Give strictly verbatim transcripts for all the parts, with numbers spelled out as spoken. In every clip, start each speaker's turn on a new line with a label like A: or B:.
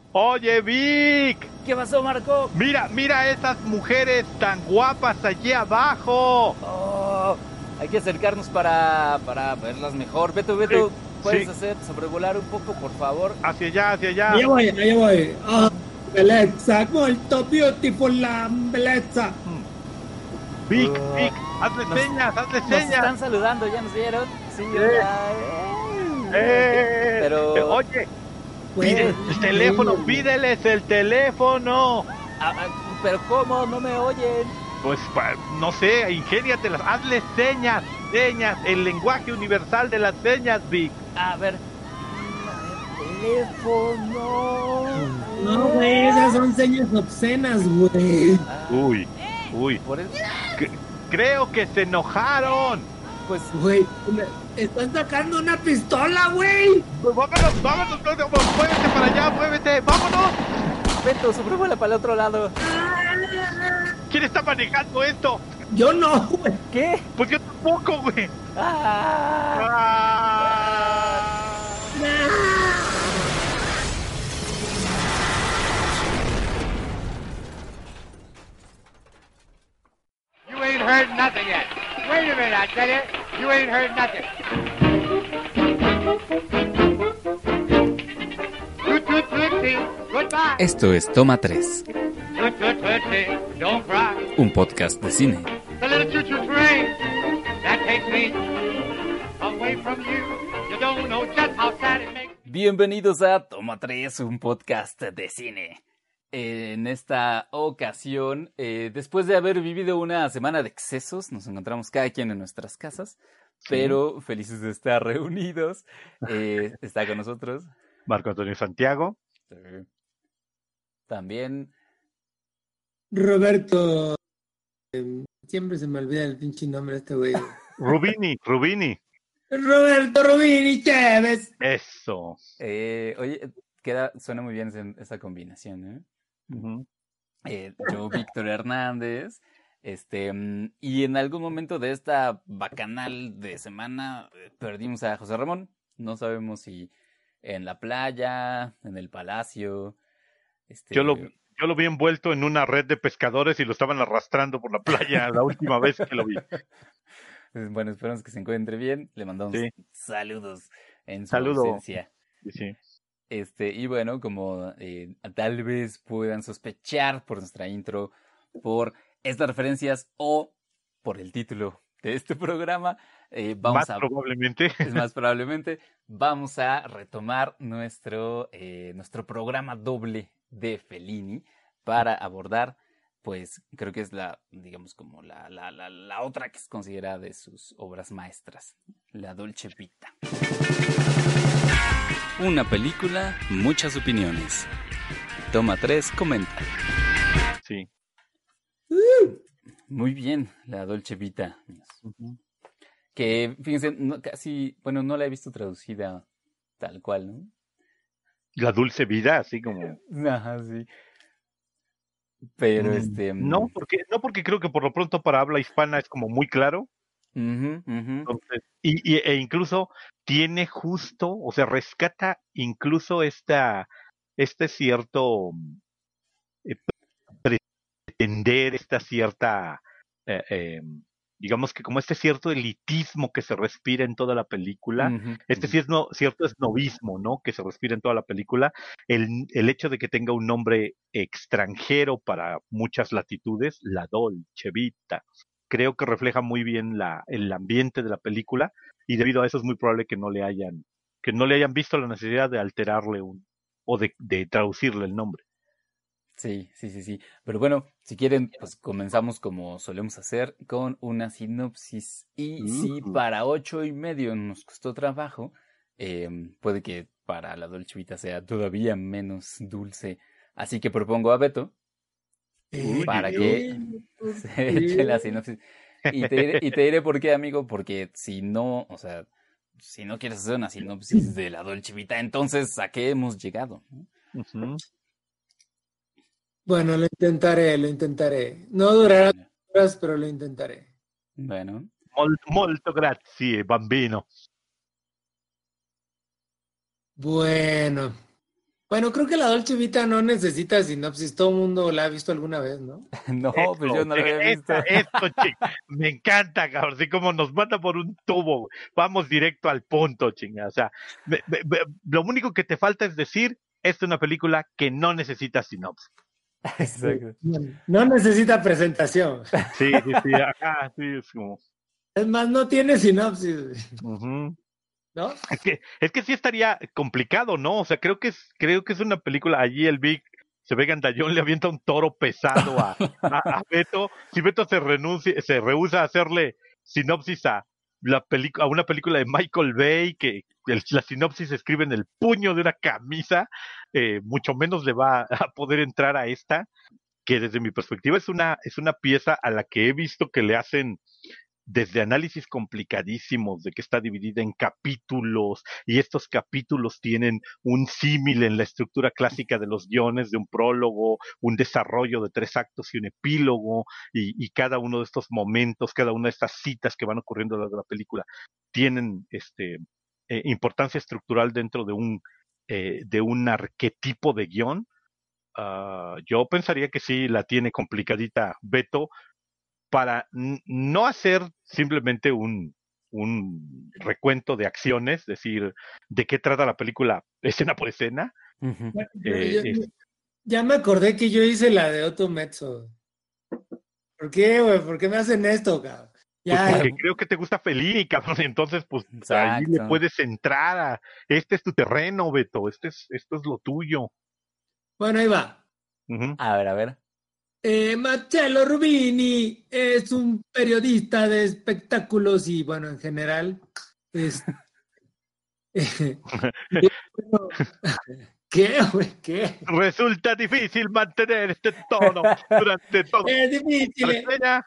A: Oye, Vic.
B: ¿Qué pasó, Marco?
A: Mira, mira a esas mujeres tan guapas allí abajo.
B: Oh, hay que acercarnos para, para verlas mejor. Beto, Beto,
A: Sí,
B: ¿puedes
A: sí.
B: hacer sobrevolar un poco, por favor?
A: Hacia allá, hacia allá.
C: Allá voy, allá voy. Oh, bellezza, molto beautiful la bellezza.
A: Vic,
B: Oh,
A: Vic, hazle
B: nos-
A: señas, hazle
B: Nos
A: señas.
B: están saludando, ¿ya nos vieron? Sí,
A: Sí.
B: hola. Eh,
A: Eh,
B: Pero...
A: Oye,
C: Pues,
A: pide el teléfono,
C: sí.
A: pídeles el teléfono.
B: ah, ah, ¿Pero cómo? ¿No me oyen?
A: Pues, pa- no sé, ingéniatelas, hazle señas, señas, el lenguaje universal de las señas, Vic.
B: A ver... mm, Teléfono...
C: No, güey, esas son señas obscenas, güey.
B: Ah,
A: Uy, uy,
B: por eso...
A: c- creo que se enojaron.
B: Pues...
C: Güey, una- están sacando una pistola, güey.
A: Pues vámonos, vámonos, vámonos, muévete para allá, muévete, vámonos.
B: Beto, sobrevuela para el otro lado.
A: ¿Quién está manejando esto?
C: Yo no, güey.
B: ¿Qué?
A: Pues yo tampoco, güey.
B: Ah,
A: Ah.
D: You ain't heard nothing yet. Wait a minute, I tell you, you ain't heard nothing. Toot, toot, tootsie, goodbye.
E: Esto es Toma tres,
D: Toot, toot, tootsie, don't cry.
E: un podcast de cine.
D: The little choo-choo train that takes me away from you. You don't know just how sad it makes.
B: bienvenidos a Toma tres, un podcast de cine. En esta ocasión, eh, después de haber vivido una semana de excesos, nos encontramos cada quien en nuestras casas, pero felices de estar reunidos. Eh, está con nosotros
A: Marco Antonio Santiago.
B: eh, también
C: Roberto. eh, Siempre se me olvida el pinche nombre de este güey.
A: Rubini, Rubini.
C: Roberto Rubini Chévez.
A: Eso.
B: eh, oye, queda, suena muy bien esa, esa combinación, ¿eh?
A: Ujú.
B: Eh, yo, Víctor Hernández, este, mm, y en algún momento de esta bacanal de semana eh, perdimos a José Ramón. No sabemos si en la playa, en el palacio. Este,
A: Yo lo, yo lo vi envuelto en una red de pescadores y lo estaban arrastrando por la playa la última vez que lo vi.
B: Bueno, esperamos que se encuentre bien. Le mandamos
A: Sí.
B: saludos en su
A: Saludo.
B: ausencia.
A: Sí, sí.
B: Este, y bueno, como eh, tal vez puedan sospechar por nuestra intro, por estas referencias o por el título de este programa, eh, vamos
A: Más
B: a,
A: probablemente.
B: es más probablemente, vamos a retomar nuestro, eh, nuestro programa doble de Fellini para abordar, pues creo que es la, digamos, como la, la, la, la otra que es considerada de sus obras maestras, la Dolce Vita.
E: Una película, muchas opiniones. Toma tres, comenta.
A: Sí.
B: Muy bien, la Dolce Vita.
A: Ujú.
B: Que, fíjense, no, casi, bueno, no la he visto traducida tal cual, ¿no?
A: La dulce vida, así como.
B: Ajá, sí. Pero,
A: Mm,
B: este...
A: No, porque, no porque creo que por lo pronto para habla hispana es como muy claro.
B: ujú, ujú.
A: Entonces, y, y- e incluso tiene justo, o sea, rescata incluso esta, este cierto eh, pretender, esta cierta, eh, eh, digamos que como este cierto elitismo que se respira en toda la película,
B: Ujú,
A: este
B: ujú.
A: cierto, cierto esnovismo, ¿no? Que se respira en toda la película, el, el hecho de que tenga un nombre extranjero para muchas latitudes, la Dolce Vita, creo que refleja muy bien la, el ambiente de la película y debido a eso es muy probable que no le hayan, que no le hayan visto la necesidad de alterarle un, o de, de traducirle el nombre.
B: Sí, sí, sí, sí. Pero bueno, si quieren, pues comenzamos como solemos hacer con una sinopsis. Y si
A: Uh.
B: para ocho y medio nos costó trabajo, eh, puede que para la Dolce Vita sea todavía menos dulce. Así que propongo a Beto
C: Eh,
B: para
A: uy,
B: que
C: ¿por
B: se eche la
C: qué?
B: sinopsis. Y te diré, y te diré por qué, amigo, porque si no, o sea, si no quieres hacer una sinopsis de la Dolce Vita, entonces ¿a qué hemos llegado? ¿No?
A: Ujú.
C: Bueno, lo intentaré, lo intentaré. No durará
B: Bueno,
C: horas, pero lo intentaré.
B: bueno.
A: Mol- molto grazie, bambino.
C: Bueno, Bueno, creo que la Dolce Vita no necesita sinopsis, todo el mundo la ha visto alguna vez, ¿no?
B: No, pues
A: Eso,
B: yo no lo había visto.
A: esta- esto, ching. Me encanta, cabrón. Así como nos manda por un tubo, güey. Vamos directo al punto, chinga. O sea, me- me- me- lo único que te falta es decir, esta es una película que no necesita sinopsis.
B: Exacto.
C: No necesita presentación.
A: Sí, sí, sí. Ajá, sí, es como.
C: Es más, no tiene sinopsis,
A: Ujú.
C: ¿no?
A: Es que, es que sí estaría complicado, ¿no? O sea, creo que es, creo que es una película. Allí el Big se ve gandallón, le avienta un toro pesado a, a, a Beto. Si Beto se renuncia, se rehúsa a hacerle sinopsis a la película, a una película de Michael Bay, que el- la sinopsis se escribe en el puño de una camisa, eh, mucho menos le va a poder entrar a esta, que desde mi perspectiva es una, es una pieza a la que he visto que le hacen desde análisis complicadísimos de que está dividida en capítulos y estos capítulos tienen un símil en la estructura clásica de los guiones de un prólogo, un desarrollo de tres actos y un epílogo y, y cada uno de estos momentos, cada una de estas citas que van ocurriendo a lo largo de la película tienen este eh, importancia estructural dentro de un eh, de un arquetipo de guión. Uh, yo pensaría que sí la tiene complicadita Beto, para n- no hacer simplemente un, un recuento de acciones, decir de qué trata la película escena por escena.
B: Ujú.
C: Yo-
A: Eh,
C: yo-
A: es-
C: ya me acordé que yo hice la de Otto Mezzo. ¿Por qué, güey? ¿Por qué me hacen esto, cabrón?
A: pues
C: Ya,
A: porque creo que te gusta Fellini, cabrón, y entonces pues ahí le
B: Exacto.
A: puedes entrar a, este es tu terreno, Beto, este es, esto es lo tuyo.
C: bueno, ahí va.
A: Ujú.
B: A ver, a ver.
C: Eh, Marcello Rubini es un periodista de espectáculos y, bueno, en general, es... bueno, ¿qué, güey? ¿Qué?
A: Resulta difícil mantener este tono durante toda
C: Es
A: la
C: difícil. eh.
A: reseña.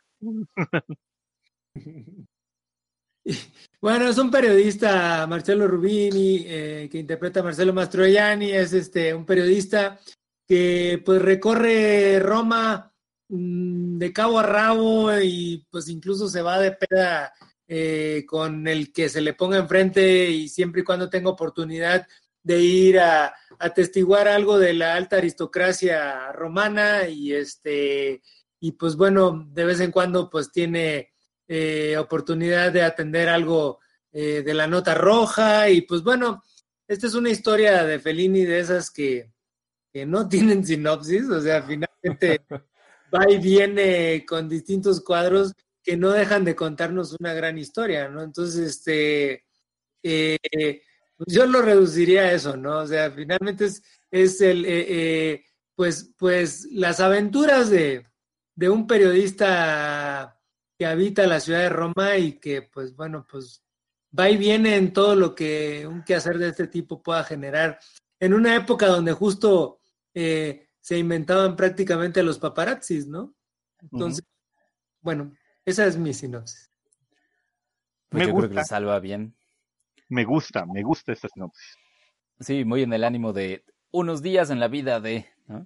C: Bueno, es un periodista, Marcello Rubini, eh, que interpreta a Marcello Mastroianni, es este, un periodista que pues recorre Roma mm, de cabo a rabo y pues incluso se va de peda eh, con el que se le ponga enfrente y siempre y cuando tenga oportunidad de ir a atestiguar algo de la alta aristocracia romana y este y pues bueno, de vez en cuando pues tiene eh, oportunidad de atender algo eh, de la nota roja y pues bueno, esta es una historia de Fellini de esas que, que no tienen sinopsis, o sea, finalmente va y viene con distintos cuadros que no dejan de contarnos una gran historia, ¿no? Entonces, este, eh, pues yo lo reduciría a eso, ¿no? O sea, finalmente es, es el, eh, eh, pues, pues las aventuras de, de un periodista que habita la ciudad de Roma y que, pues, bueno, pues va y viene en todo lo que un quehacer de este tipo pueda generar. En una época donde justo eh, se inventaban prácticamente los paparazzis, ¿no?
A: Ujú.
C: Entonces, bueno, esa es mi sinopsis.
B: Pues
A: Me
B: yo creo que le
A: gusta,
B: salva bien.
A: me gusta, me gusta esta sinopsis.
B: Sí, muy en el ánimo de unos días en la vida de, ¿no?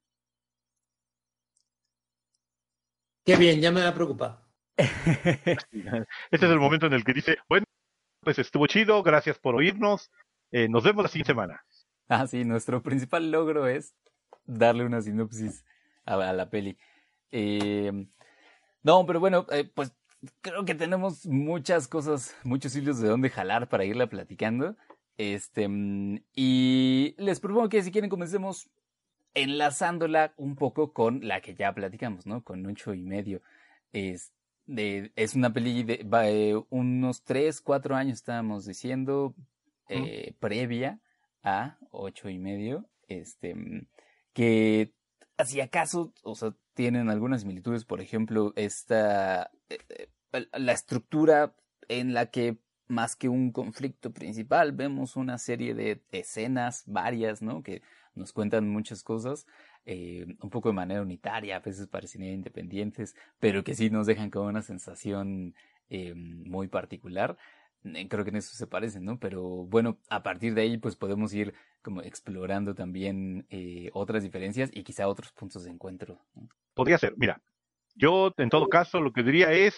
C: Qué bien, ya me da preocupado.
A: Este es el momento en el que dice, bueno, pues estuvo chido, gracias por oírnos, eh, nos vemos la siguiente semana.
B: Ah, sí, nuestro principal logro es darle una sinopsis a, a la peli. Eh, no, pero bueno, eh, pues creo que tenemos muchas cosas, muchos hilos de dónde jalar para irla platicando. Este, mm, y les propongo que si quieren comencemos enlazándola un poco con la que ya platicamos, ¿no? Con ocho y medio. Es, de, es una peli de va, eh, unos tres, cuatro años estábamos diciendo, eh, previa a ocho y medio, este, mm, que si acaso, o sea, tienen algunas similitudes, por ejemplo, esta, eh, eh, la estructura en la que más que un conflicto principal, vemos una serie de escenas varias, ¿no? Que nos cuentan muchas cosas, eh, un poco de manera unitaria, a veces parecerían independientes, pero que sí nos dejan con una sensación eh, muy particular. Eh, Creo que en eso se parecen, ¿no? Pero bueno, a partir de ahí pues podemos ir como explorando también eh, otras diferencias y quizá otros puntos de encuentro, ¿no?
A: Podría ser, mira, yo en todo caso lo que diría es,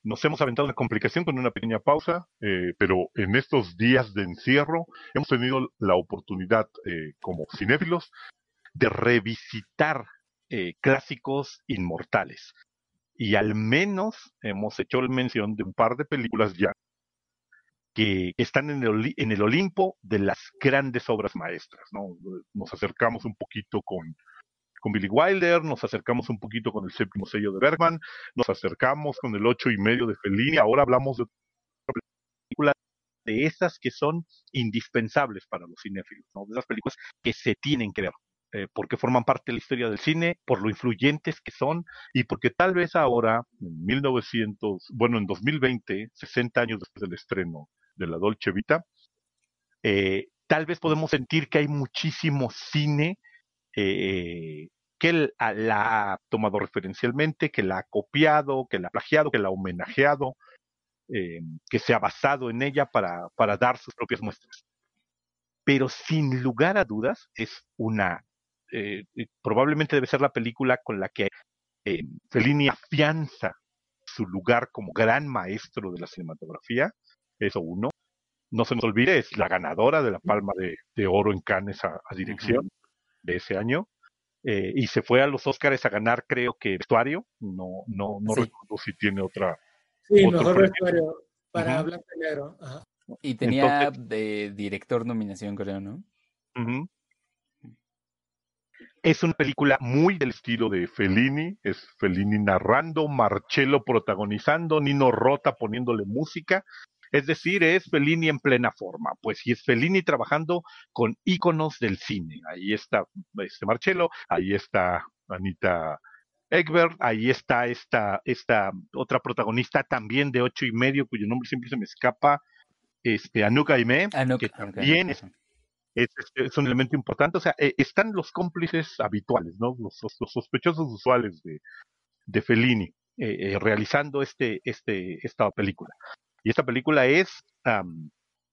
F: Nos hemos aventado una complicación con una pequeña pausa, eh, pero en estos días de encierro hemos tenido la oportunidad, eh, como cinéfilos, de revisitar eh, clásicos inmortales. Y al menos hemos hecho mención de un par de películas ya que están en el, en el Olimpo de las grandes obras maestras, ¿no? Nos acercamos un poquito con, con Billy Wilder, nos acercamos un poquito con el séptimo sello de Bergman, nos acercamos con el ocho y medio de Fellini, ahora hablamos de otra película, de esas que son indispensables para los cinéfilos, ¿no? De esas películas que se tienen que ver, eh, porque forman parte de la historia del cine, por lo influyentes que son, y porque tal vez ahora, en mil novecientos, bueno, en dos mil veinte, sesenta años después del estreno de la Dolce Vita, eh, tal vez podemos sentir que hay muchísimo cine eh, que él la ha tomado referencialmente, que la ha copiado, que la ha plagiado, que la ha homenajeado, eh, que se ha basado en ella para, para dar sus propias muestras. Pero sin lugar a dudas es una, eh, probablemente debe ser la película con la que eh, Fellini afianza su lugar como gran maestro de la cinematografía, eso uno. No se nos olvide, es la ganadora de la Palma de, de Oro en Cannes a, a dirección uh-huh. de ese año. Eh, y se fue a los Óscares a ganar, creo que vestuario. No, no, no sí. recuerdo si tiene otra.
C: Sí, mejor vestuario para uh-huh. blanco y negro. Ajá.
B: Y tenía Entonces, de director nominación, creo, ¿no?
F: Uh-huh. Es una película muy del estilo de Fellini, es Fellini narrando, Marcello protagonizando, Nino Rota poniéndole música. Es decir, es Fellini en plena forma, pues, y es Fellini trabajando con íconos del cine. Ahí está este Marcello, ahí está Anita Ekberg, ahí está esta, esta otra protagonista también de ocho y medio, cuyo nombre siempre se me escapa, este, Anouk Aimée,
B: Anouk,
F: que también es, es, es un elemento importante. O sea, eh, están los cómplices habituales, ¿no? Los, los sospechosos usuales de, de Fellini eh, eh, realizando este, este, esta película. Y esta película es, um,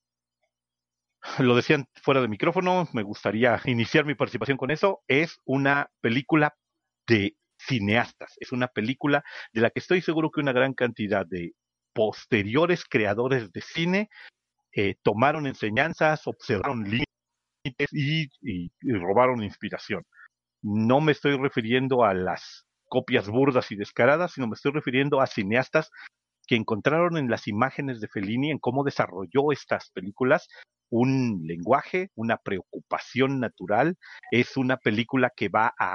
F: lo decían fuera de micrófono, me gustaría iniciar mi participación con eso, es una película de cineastas, es una película de la que estoy seguro que una gran cantidad de posteriores creadores de cine eh, tomaron enseñanzas, observaron límites y, y, y robaron inspiración. No me estoy refiriendo a las copias burdas y descaradas, sino me estoy refiriendo a cineastas que encontraron en las imágenes de Fellini, en cómo desarrolló estas películas, un lenguaje, una preocupación natural. Es una película que va a,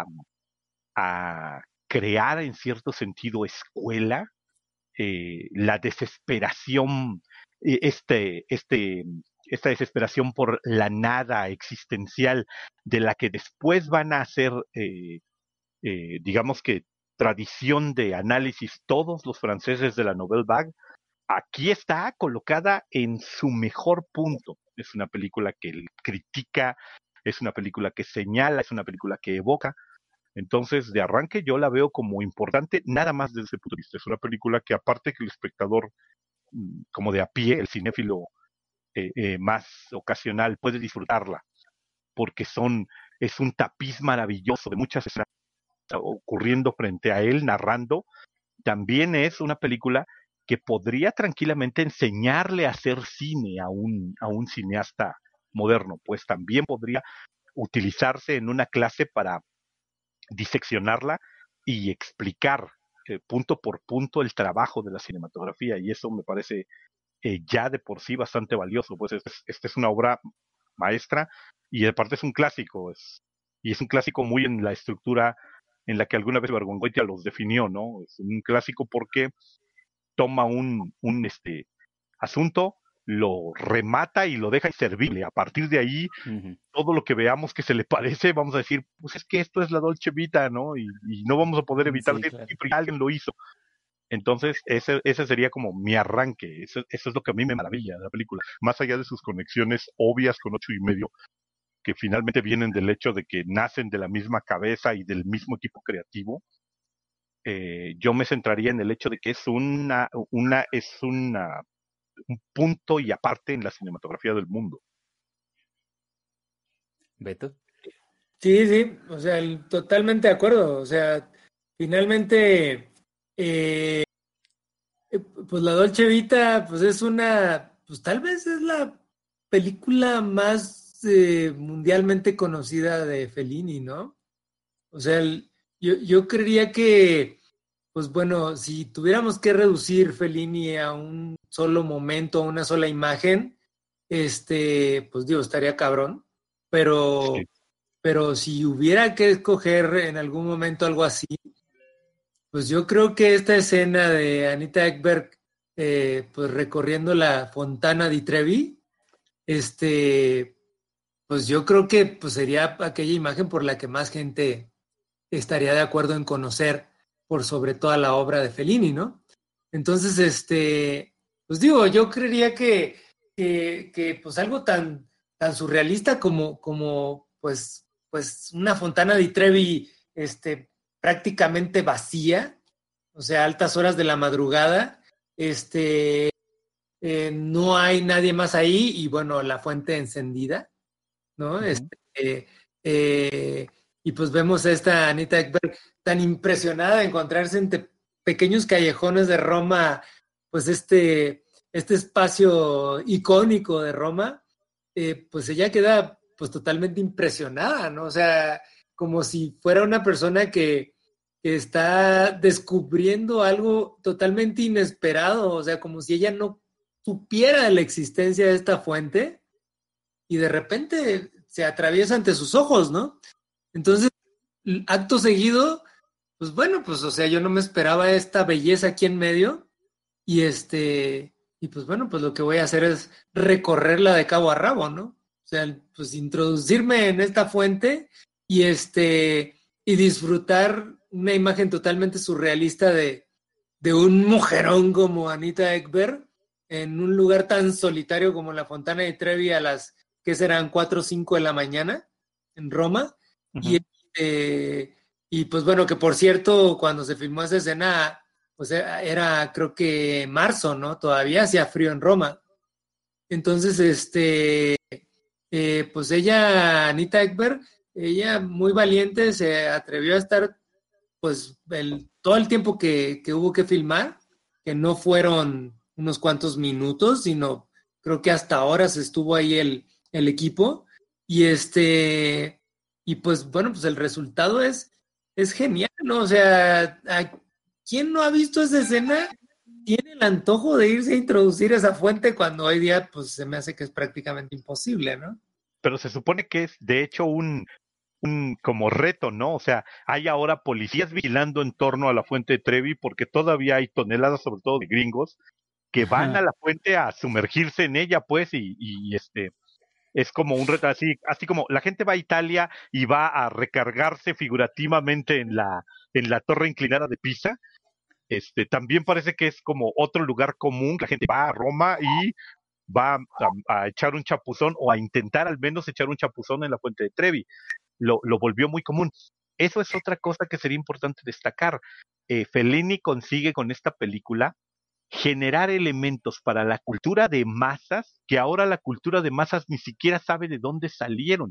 F: a crear en cierto sentido escuela, eh, la desesperación, este, este, esta desesperación por la nada existencial de la que después van a hacer, eh, eh, digamos que, tradición de análisis todos los franceses de la Nouvelle Vague. Aquí está colocada en su mejor punto. Es una película que critica, es una película que señala, es una película que evoca. Entonces, de arranque yo la veo como importante, nada más desde ese punto de vista. Es una película que, aparte que el espectador, como de a pie, el cinéfilo eh, eh, más ocasional, puede disfrutarla, porque son, es un tapiz maravilloso de muchas escenas ocurriendo frente a él, narrando. También es una película que podría tranquilamente enseñarle a hacer cine a un, a un cineasta moderno, pues también podría utilizarse en una clase para diseccionarla y explicar eh, punto por punto el trabajo de la cinematografía, y eso me parece eh, ya de por sí bastante valioso. Pues esta es, es una obra maestra y aparte es un clásico, es, y es un clásico muy en la estructura en la que alguna vez Bergongoitia los definió, ¿no? Es un clásico porque toma un, un este asunto, lo remata y lo deja inservible. A partir de ahí, uh-huh. todo lo que veamos que se le parece, vamos a decir, pues es que esto es la Dolce Vita, ¿no? Y, y no vamos a poder evitar sí, que claro. alguien lo hizo. Entonces, ese, ese sería como mi arranque. Eso, eso es lo que a mí me maravilla de la película. Más allá de sus conexiones obvias con ocho y medio, que finalmente vienen del hecho de que nacen de la misma cabeza y del mismo equipo creativo, eh, yo me centraría en el hecho de que es una, una, es una, un punto y aparte en la cinematografía del mundo.
B: ¿Beto?
C: Sí, sí, o sea, el, totalmente de acuerdo. O sea, finalmente, eh, Eh, Pues la Dolce Vita, pues es una, pues tal vez es la película más eh, mundialmente conocida de Fellini, ¿no? O sea, el- yo, yo creería que, pues bueno, si tuviéramos que reducir Fellini a un solo momento, a una sola imagen, este, pues digo, estaría cabrón, pero,
F: Sí.
C: pero si hubiera que escoger en algún momento algo así, pues yo creo que esta escena de Anita Ekberg, eh, pues recorriendo la Fontana di Trevi, este, pues yo creo que pues sería aquella imagen por la que más gente estaría de acuerdo en conocer por sobre toda la obra de Fellini, ¿no? Entonces, este, pues digo, yo creería que, que, que, pues algo tan, tan surrealista como, como pues, pues una Fontana di Trevi, este, prácticamente vacía, o sea, altas horas de la madrugada, este, eh, no hay nadie más ahí y bueno, la fuente encendida, ¿no?
B: Ujú.
C: Este, eh, eh, y pues vemos a esta Anita Ekberg tan impresionada de encontrarse entre pequeños callejones de Roma, pues este, este espacio icónico de Roma, eh, pues ella queda pues totalmente impresionada, ¿no? O sea, como si fuera una persona que, que está descubriendo algo totalmente inesperado, o sea, como si ella no supiera de la existencia de esta fuente y de repente se atraviesa ante sus ojos, ¿no? Entonces, acto seguido, pues bueno, pues o sea, yo no me esperaba esta belleza aquí en medio y este, y pues bueno, pues lo que voy a hacer es recorrerla de cabo a rabo, ¿no? O sea, pues introducirme en esta fuente y este, y disfrutar una imagen totalmente surrealista de, de un mujerón como Anita Ekberg en un lugar tan solitario como la Fontana di Trevi a las que serán cuatro o cinco de la mañana en Roma. Y,
F: Ujú.
C: eh, y pues bueno, que por cierto, cuando se filmó esa escena, pues era, era, creo que marzo, ¿no? Todavía hacía frío en Roma. Entonces, este, eh, pues ella, Anita Ekberg, ella muy valiente, se atrevió a estar pues el, todo el tiempo que, que hubo que filmar, que no fueron unos cuantos minutos, sino creo que hasta horas estuvo ahí el, el equipo. Y este, y pues bueno, pues el resultado es, es genial, ¿no? O sea, ¿a quién no ha visto esa escena? Tiene el antojo de irse a introducir esa fuente cuando hoy día, pues se me hace que es prácticamente imposible, ¿no?
F: Pero se supone que es, de hecho, un, un como reto, ¿no? O sea, hay ahora policías vigilando en torno a la fuente de Trevi porque todavía hay toneladas, sobre todo de gringos, que van a la fuente a sumergirse en ella, pues, y, y este, es como un reto así, así como la gente va a Italia y va a recargarse figurativamente en la, en la torre inclinada de Pisa. Este, también parece que es como otro lugar común, la gente va a Roma y va a, a echar un chapuzón o a intentar al menos echar un chapuzón en la fuente de Trevi. Lo, lo volvió muy común. Eso es otra cosa que sería importante destacar. Eh, Fellini consigue con esta película generar elementos para la cultura de masas que ahora la cultura de masas ni siquiera sabe de dónde salieron.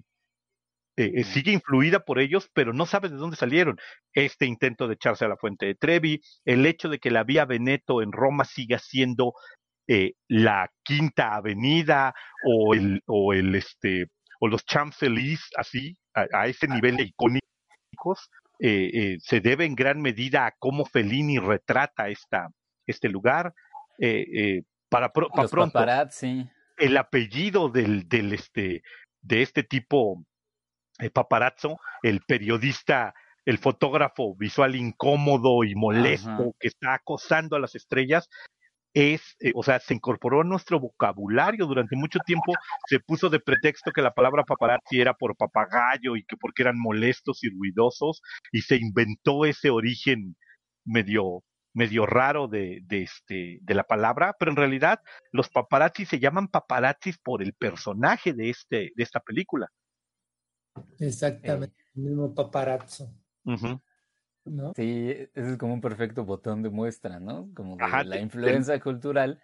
F: Eh, eh, sigue influida por ellos, pero no sabe de dónde salieron. Este intento de echarse a la fuente de Trevi, el hecho de que la vía Veneto en Roma siga siendo eh, la Quinta Avenida o el, o el este o los Champs-Élysées, así, a, a ese nivel de icónicos, eh, eh, se debe en gran medida a cómo Fellini retrata esta, este lugar. Eh, eh, para, pro, para
B: Los
F: pronto,
B: paparazzi.
F: el apellido del, del este, de este tipo eh, paparazzo, el periodista, el fotógrafo visual incómodo y
B: Ajá.
F: molesto que está acosando a las estrellas, es, eh, o sea, se incorporó a nuestro vocabulario. Durante mucho tiempo se puso de pretexto que la palabra paparazzi era por papagayo y que porque eran molestos y ruidosos, y se inventó ese origen medio medio raro de, de este de la palabra, pero en realidad los paparazzi se llaman paparazzis por el personaje de este de esta película.
C: Exactamente,
B: Eh,
C: el mismo paparazzo,
F: Uh-huh.
C: ¿no?
B: sí, ese es como un perfecto botón de muestra, ¿no? Como de
F: Ajá,
B: la
F: te, te,
B: influencia cultural,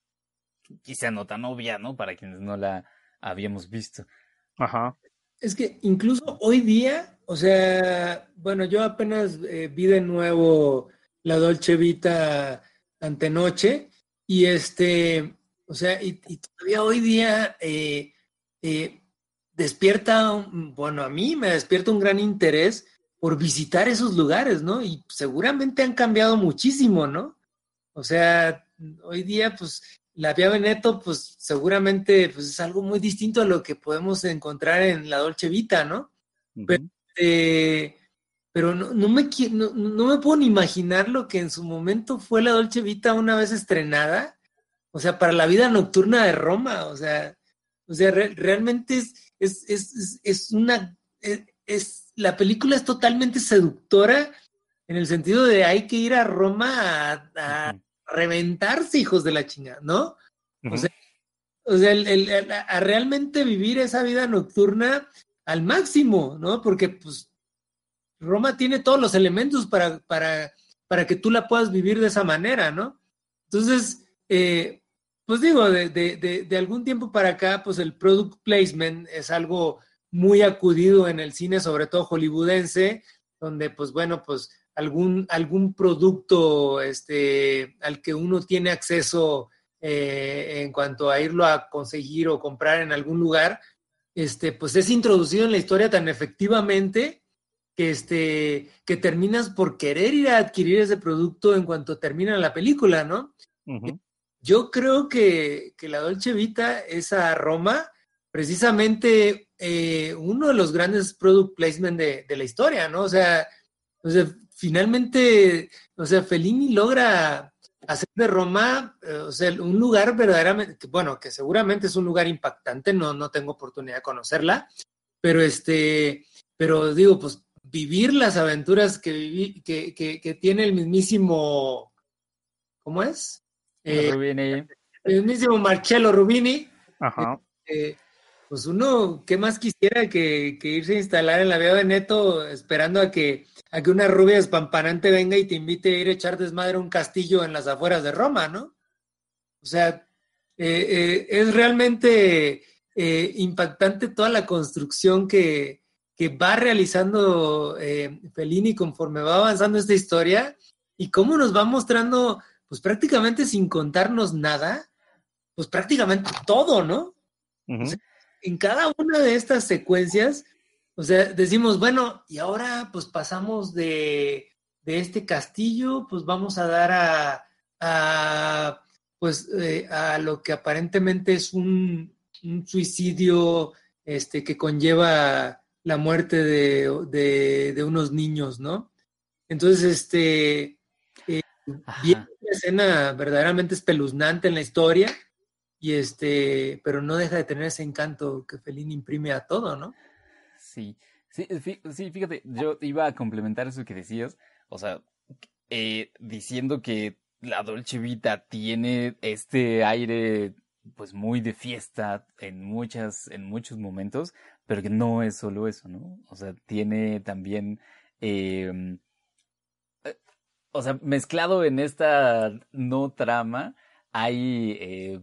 B: quizá no tan obvia, ¿no? Para quienes no la habíamos visto.
F: ajá.
C: Es que incluso hoy día, o sea, bueno, yo apenas eh, vi de nuevo la Dolce Vita antenoche, y este, o sea, y, y todavía hoy día eh, eh, despierta, un- bueno, a mí me despierta un gran interés por visitar esos lugares, ¿no? Y seguramente han cambiado muchísimo, ¿no? O sea, hoy día, pues, la Vía Veneto, pues, seguramente, pues, es algo muy distinto a lo que podemos encontrar en la Dolce Vita, ¿no? Pero,
A: Ujú.
C: eh, pero no, no me, qui- no, no me puedo ni imaginar lo que en su momento fue la Dolce Vita una vez estrenada, o sea, para la vida nocturna de Roma, o sea, o sea, re- realmente es, es, es, es, es una, es, es- la película es totalmente seductora en el sentido de hay que ir a Roma a, a
B: Ujú.
C: reventarse, hijos de la chingada, ¿no? O
A: Ujú.
C: sea, o sea, el, el- el- a realmente vivir esa vida nocturna al máximo, ¿no? Porque pues Roma tiene todos los elementos para, para, para que tú la puedas vivir de esa manera, ¿no? Entonces, eh, pues digo, de, de, de, de algún tiempo para acá, pues el product placement es algo muy acudido en el cine, sobre todo hollywoodense, donde pues bueno, pues algún, algún producto este, al que uno tiene acceso eh, en cuanto a irlo a conseguir o comprar en algún lugar, este, pues es introducido en la historia tan efectivamente que, este, que terminas por querer ir a adquirir ese producto en cuanto termina la película, ¿no?
A: Ujú.
C: Yo creo que, que la Dolce Vita es a Roma precisamente eh, uno de los grandes product placement de, de la historia, ¿no? O sea, o sea, finalmente, o sea, Fellini logra hacer de Roma, eh, o sea, un lugar verdaderamente, que, bueno, que seguramente es un lugar impactante, no, no tengo oportunidad de conocerla, pero este, pero digo, pues vivir las aventuras que, viví, que, que, que tiene el mismísimo, ¿cómo es? Eh,
B: Rubini.
C: el mismísimo Marcello Rubini,
A: Ajá.
C: eh, pues uno, ¿qué más quisiera que, que irse a instalar en la Vía Veneto esperando a que, a que una rubia espampanante venga y te invite a ir a echar desmadre a un castillo en las afueras de Roma, ¿no? O sea, eh, eh, es realmente eh, impactante toda la construcción que, que va realizando eh, Fellini conforme va avanzando esta historia y cómo nos va mostrando, pues prácticamente sin contarnos nada, pues prácticamente todo, ¿no? O sea,
A: Ujú.
C: en cada una de estas secuencias, o sea, decimos, bueno, y ahora pues pasamos de, de este castillo, pues vamos a dar a, a pues, eh, a lo que aparentemente es un, un suicidio este, que conlleva la muerte de, de, de unos niños, ¿no? Entonces, este, eh, viene
B: Ajá.
C: una escena verdaderamente espeluznante en la historia y este, pero no deja de tener ese encanto que Fellini imprime a todo, ¿no?
B: Sí. Sí, fí- sí, fíjate, yo iba a complementar eso que decías. O sea, eh, diciendo que la Dolce Vita tiene este aire pues muy de fiesta en muchas, en muchos momentos, pero que no es solo eso, ¿no? O sea, tiene también, em, eh, o sea, mezclado en esta no trama, hay eh,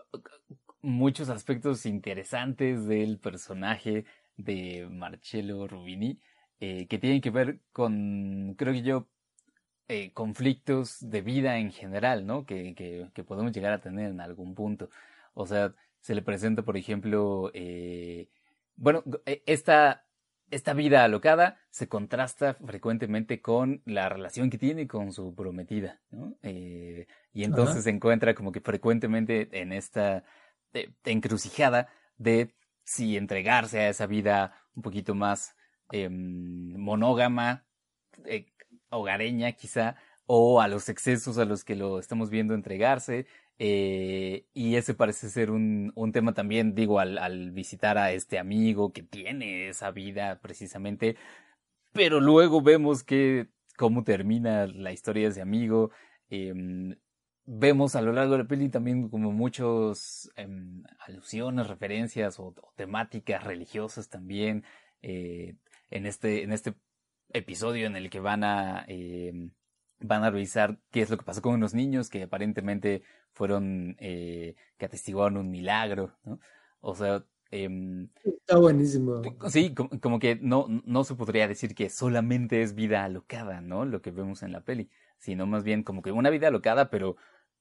B: muchos aspectos interesantes del personaje de Marcello Rubini, eh, que tienen que ver con, creo que yo, eh, conflictos de vida en general, ¿no? Que, que, que podemos llegar a tener en algún punto. O sea, se le presenta, por ejemplo, eh, bueno, eh, esta, esta vida alocada se contrasta frecuentemente con la relación que tiene con su prometida, ¿no? Eh, y
C: Ajá.
B: entonces se encuentra como que frecuentemente en esta eh, encrucijada de si entregarse a esa vida un poquito más eh, monógama, eh, hogareña quizá, o a los excesos a los que lo estamos viendo entregarse. Eh, y ese parece ser un, un tema también, digo, al, al visitar a este amigo que tiene esa vida precisamente, pero luego vemos que cómo termina la historia de ese amigo. Eh, vemos a lo largo de la peli también como muchos eh, alusiones, referencias o, o, temáticas religiosas también eh, en este en este episodio en el que van a eh, van a revisar qué es lo que pasó con unos niños que aparentemente fueron eh, que atestiguaron un milagro, ¿no? O sea, eh,
C: Está buenísimo.
B: sí, como, como que no, no se podría decir que solamente es vida alocada, ¿no? Lo que vemos en la peli. sino más bien como que una vida alocada, pero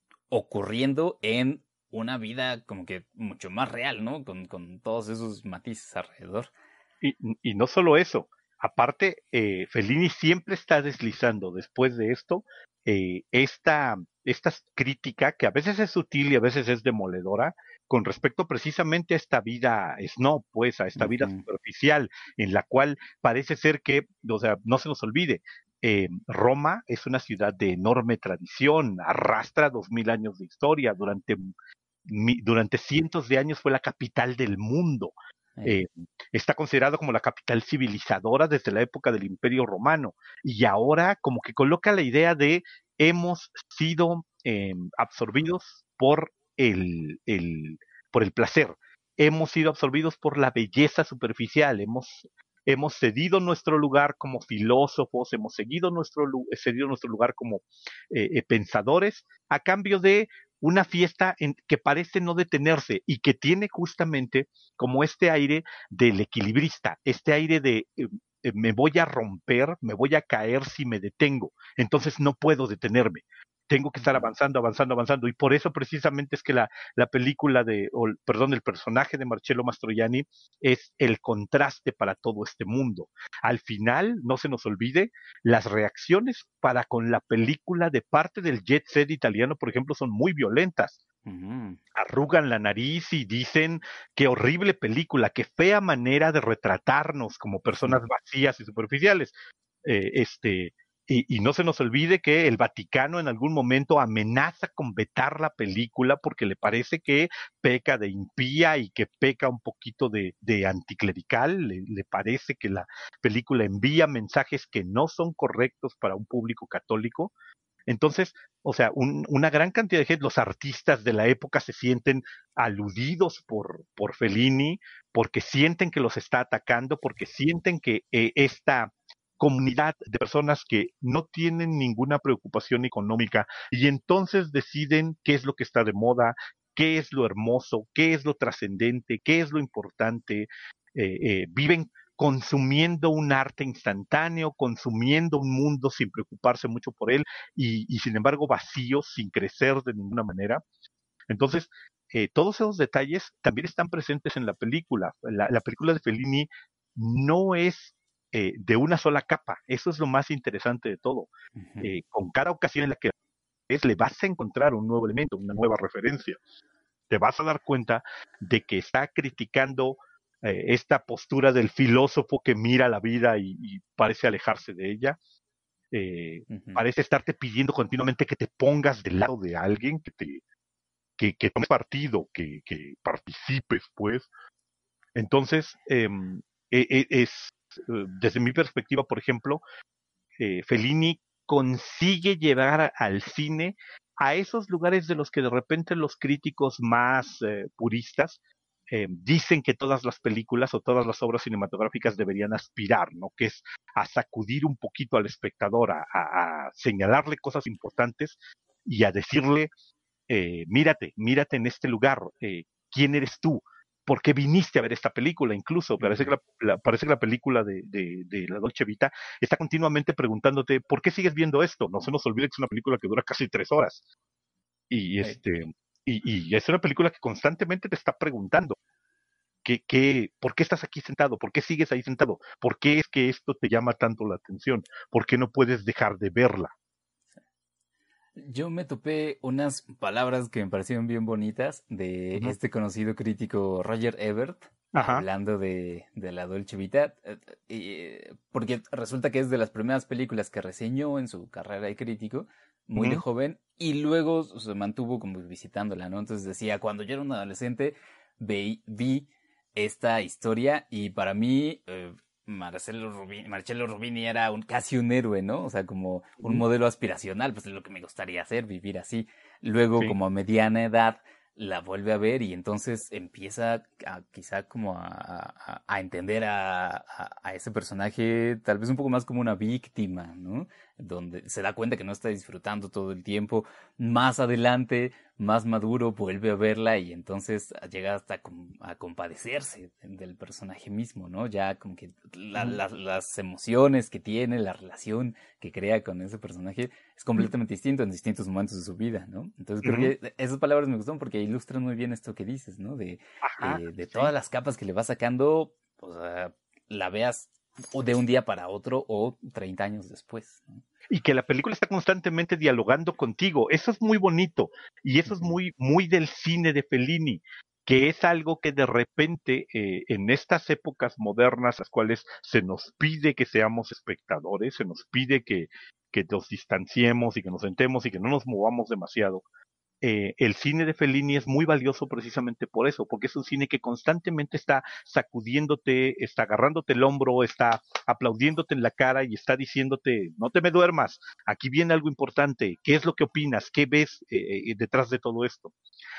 B: ocurriendo en una vida como que mucho más real, ¿no? Con, con todos esos matices alrededor.
A: Y, y no solo eso, aparte, eh, Fellini siempre está deslizando después de esto eh, esta, esta crítica que a veces es sutil y a veces es demoledora con respecto precisamente a esta vida snob, pues, a esta
B: Uh-huh.
A: vida superficial, en la cual parece ser que, o sea, no se nos olvide, eh, Roma es una ciudad de enorme tradición, arrastra dos mil años de historia, durante, mi, durante cientos de años fue la capital del mundo. Eh, está considerado como la capital civilizadora desde la época del Imperio Romano y ahora como que coloca la idea de hemos sido eh, absorbidos por el, el, por el placer, hemos sido absorbidos por la belleza superficial, hemos, hemos cedido nuestro lugar como filósofos, hemos seguido nuestro, cedido nuestro lugar como eh, eh, pensadores a cambio de una fiesta en, que parece no detenerse y que tiene justamente como este aire del equilibrista, este aire de eh, me voy a romper, me voy a caer si me detengo, entonces no puedo detenerme. Tengo que estar avanzando, avanzando, avanzando. Y por eso precisamente es que la, la película de, o, perdón, el personaje de Marcello Mastroianni es el contraste para todo este mundo. Al final, no se nos olvide, las reacciones para con la película de parte del jet set italiano, por ejemplo, son muy violentas. Uh-huh. Arrugan la nariz y dicen qué horrible película, qué fea manera de retratarnos como personas vacías y superficiales. Eh, este... Y, y no se nos olvide que el Vaticano en algún momento amenaza con vetar la película porque le parece que peca de impía y que peca un poquito de, de anticlerical, le, le parece que la película envía mensajes que no son correctos para un público católico. Entonces, o sea, un, una gran cantidad de gente, los artistas de la época se sienten aludidos por, por Fellini, porque sienten que los está atacando, porque sienten que eh, esta comunidad de personas que no tienen ninguna preocupación económica y entonces deciden qué es lo que está de moda, qué es lo hermoso, qué es lo trascendente, qué es lo importante, eh, eh, viven consumiendo un arte instantáneo, consumiendo un mundo sin preocuparse mucho por él y, y sin embargo vacíos, sin crecer de ninguna manera. Entonces, eh, todos esos detalles también están presentes en la película. La, la película de Fellini no es Eh, de una sola capa, eso es lo más interesante de todo. Uh-huh. Eh, con cada ocasión en la que es, le vas a encontrar un nuevo elemento, una nueva referencia. Te vas a dar cuenta de que está criticando eh, esta postura del filósofo que mira la vida y, y parece alejarse de ella. Eh, uh-huh. Parece estarte pidiendo continuamente que te pongas del lado de alguien, que te que, que tomes partido, que, que participes, pues. Entonces, eh, eh, es desde mi perspectiva, por ejemplo, eh, Fellini consigue llevar al cine a esos lugares de los que de repente los críticos más eh, puristas eh, dicen que todas las películas o todas las obras cinematográficas deberían aspirar, ¿no? Que es a sacudir un poquito al espectador, a, a señalarle cosas importantes y a decirle, eh, mírate, mírate en este lugar, eh, ¿quién eres tú? ¿Por qué viniste a ver esta película? Incluso parece que la, la, parece que la película de, de, de la Dolce Vita está continuamente preguntándote ¿por qué sigues viendo esto? No se nos olvide que es una película que dura casi tres horas. Y, este, y, y es una película que constantemente te está preguntando ¿qué, qué, ¿por qué estás aquí sentado? ¿Por qué sigues ahí sentado? ¿Por qué es que esto te llama tanto la atención? ¿Por qué no puedes dejar de verla?
B: Yo me topé unas palabras que me parecieron bien bonitas de uh-huh. este conocido crítico Roger Ebert, Ajá. hablando de, de la Dolce Vita, eh, porque resulta que es de las primeras películas que reseñó en su carrera de crítico, muy uh-huh. de joven, y luego se mantuvo como visitándola, ¿no? Entonces decía, cuando yo era un adolescente, vi, vi esta historia y para mí... Eh, Marcello Rubini, Marcello Rubini era un, casi un héroe, ¿no? O sea, como un mm. modelo aspiracional, pues es lo que me gustaría hacer, vivir así. Luego, sí. como a mediana edad, la vuelve a ver y entonces empieza a, quizá como a, a, a entender a, a, a ese personaje tal vez un poco más como una víctima, ¿no? Donde se da cuenta que no está disfrutando todo el tiempo. Más adelante más maduro vuelve a verla y entonces llega hasta com- a compadecerse del personaje mismo, ¿no? Ya como que la, la, las emociones que tiene, la relación que crea con ese personaje es completamente distinto en distintos momentos de su vida, ¿no? Entonces creo
F: Ujú.
B: que esas palabras me gustan porque ilustran muy bien esto que dices, ¿no? De,
F: Ajá,
B: eh, de
F: sí.
B: todas las capas que le va sacando, o sea, la veas o de un día para otro o treinta años después, ¿no?
F: Y que la película está constantemente dialogando contigo. Eso es muy bonito y eso es
B: Ujú.
F: muy, muy del cine de Fellini, que es algo que de repente eh, en estas épocas modernas, las cuales se nos pide que seamos espectadores, se nos pide que, que nos distanciemos y que nos sentemos y que no nos movamos demasiado. Eh, el cine de Fellini es muy valioso precisamente por eso, porque es un cine que constantemente está sacudiéndote, está agarrándote el hombro, está aplaudiéndote en la cara y está diciéndote, no te me duermas, aquí viene algo importante, ¿qué es lo que opinas? ¿Qué ves eh, eh, detrás de todo esto?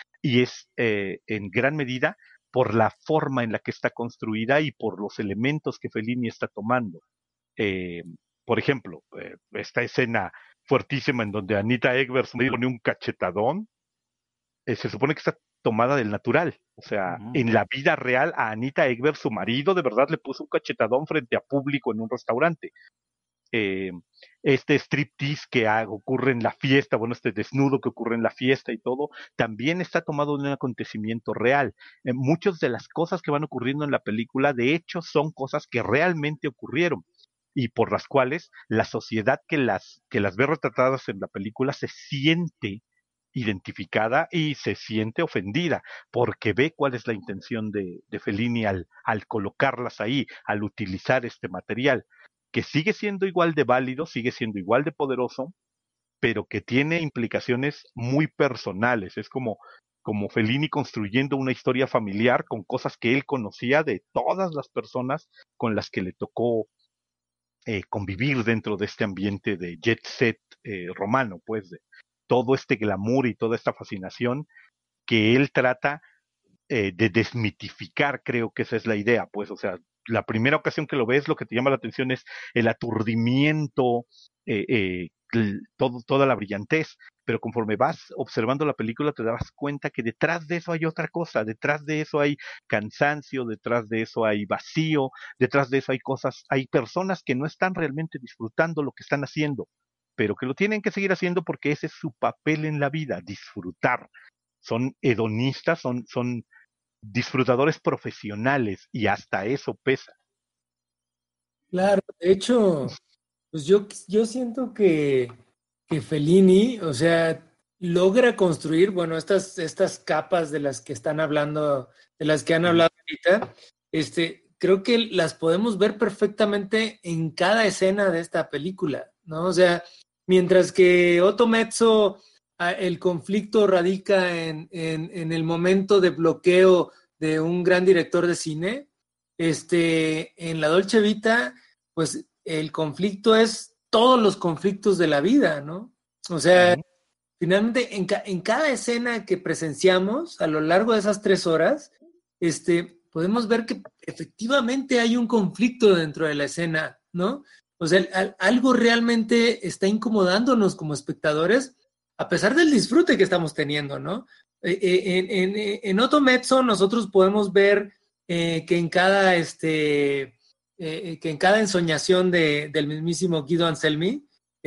F: Y es eh, en gran medida por la forma en la que está construida y por los elementos que Fellini está tomando. Eh, por ejemplo, eh, esta escena fuertísima en donde Anita Ekberg me pone un cachetadón, eh, se supone que está tomada del natural. O sea,
B: Ujú.
F: en la vida real a Anita Ekberg, su marido, de verdad le puso un cachetadón frente a público en un restaurante. Eh, este striptease que ha, ocurre en la fiesta, bueno, este desnudo que ocurre en la fiesta y todo, también está tomado de un acontecimiento real. Eh, muchas de las cosas que van ocurriendo en la película, de hecho, son cosas que realmente ocurrieron y por las cuales la sociedad que las, que las ve retratadas en la película se siente identificada y se siente ofendida porque ve cuál es la intención de, de Fellini al, al colocarlas ahí, al utilizar este material, que sigue siendo igual de válido, sigue siendo igual de poderoso, pero que tiene implicaciones muy personales. Es como, como Fellini construyendo una historia familiar con cosas que él conocía de todas las personas con las que le tocó eh, convivir dentro de este ambiente de jet set eh, romano, pues de todo este glamour y toda esta fascinación que él trata eh, de desmitificar, creo que esa es la idea, pues, o sea, la primera ocasión que lo ves, lo que te llama la atención es el aturdimiento, eh, eh, todo, toda la brillantez, pero conforme vas observando la película te das cuenta que detrás de eso hay otra cosa, detrás de eso hay cansancio, detrás de eso hay vacío, detrás de eso hay cosas, hay personas que no están realmente disfrutando lo que están haciendo, pero que lo tienen que seguir haciendo porque ese es su papel en la vida, disfrutar. Son hedonistas, son, son disfrutadores profesionales y hasta eso pesa.
C: Claro, de hecho, pues yo, yo siento que, que Fellini, o sea, logra construir, bueno, estas, estas capas de las que están hablando, de las que han hablado ahorita, este, creo que las podemos ver perfectamente en cada escena de esta película, ¿no? O sea, mientras que Otto Mezzo, ah, el conflicto radica en, en, en el momento de bloqueo de un gran director de cine, este, en la Dolce Vita, pues el conflicto es todos los conflictos de la vida, ¿no? O sea,
F: Uh-huh.
C: finalmente en, ca en cada escena que presenciamos a lo largo de esas tres horas, este, podemos ver que efectivamente hay un conflicto dentro de la escena, ¿no? O sea, al, algo realmente está incomodándonos como espectadores, a pesar del disfrute que estamos teniendo, ¿no? Eh, eh, en, en, en Otto Mezzo nosotros podemos ver eh, que en cada este eh, que en cada ensoñación de, del mismísimo Guido Anselmi,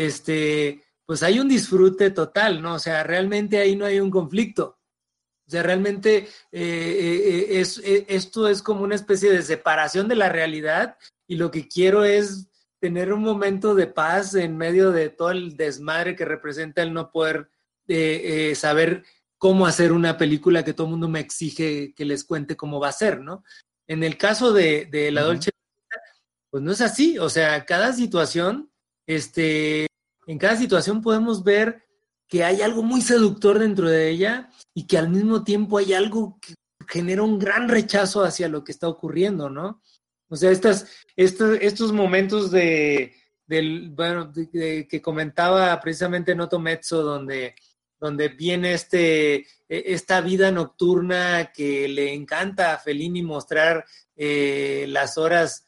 C: este, pues hay un disfrute total, ¿no? O sea, realmente ahí no hay un conflicto. O sea, realmente eh, eh, es, eh, esto es como una especie de separación de la realidad y lo que quiero es tener un momento de paz en medio de todo el desmadre que representa el no poder eh, eh, saber cómo hacer una película que todo el mundo me exige que les cuente cómo va a ser, ¿no? En el caso de, de La Dolce, pues no es así. O sea, cada situación, este, en cada situación podemos ver que hay algo muy seductor dentro de ella y que al mismo tiempo hay algo que genera un gran rechazo hacia lo que está ocurriendo, ¿no? O sea, estas, estos, estos momentos de, del, bueno, de, de, que comentaba precisamente Noto Mezzo, donde, donde viene este, esta vida nocturna que le encanta a Fellini mostrar eh, las horas,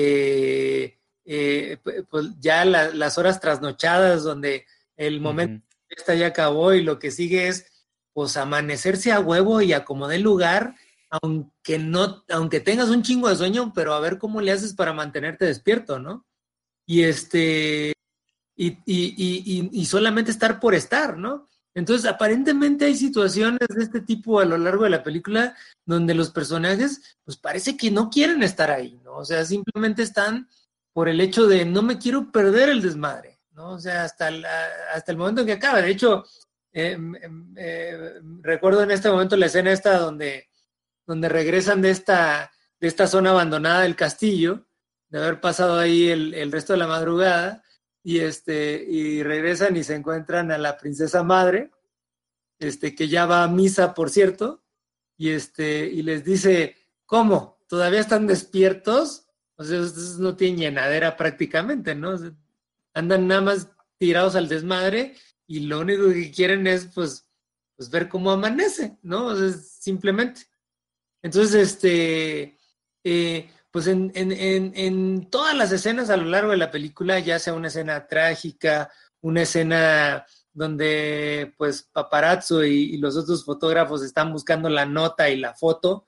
C: eh, eh, pues ya la, las horas trasnochadas, donde el momento
B: Uh-huh.
C: esta ya acabó y lo que sigue es pues amanecerse a huevo y acomodar el lugar, aunque no, aunque tengas un chingo de sueño, pero a ver cómo le haces para mantenerte despierto, ¿no? Y este, y, y, y, y solamente estar por estar, ¿no? Entonces, aparentemente hay situaciones de este tipo a lo largo de la película donde los personajes, pues parece que no quieren estar ahí, ¿no? O sea, simplemente están por el hecho de no me quiero perder el desmadre, ¿no? O sea, hasta el, hasta el momento en que acaba. De hecho, eh, eh, recuerdo en este momento la escena esta donde, donde regresan de esta, de esta zona abandonada del castillo, de haber pasado ahí el, el resto de la madrugada, y este y regresan y se encuentran a la princesa madre, este que ya va a misa, por cierto, y este y les dice, ¿cómo? ¿Todavía están despiertos? O sea, ustedes no tienen llenadera prácticamente, ¿no? O sea, andan nada más tirados al desmadre y lo único que quieren es pues, pues ver cómo amanece, ¿no? O sea, simplemente. Entonces, este eh, pues en, en, en, en todas las escenas a lo largo de la película, ya sea una escena trágica, una escena donde pues paparazzo y, y los otros fotógrafos están buscando la nota y la foto,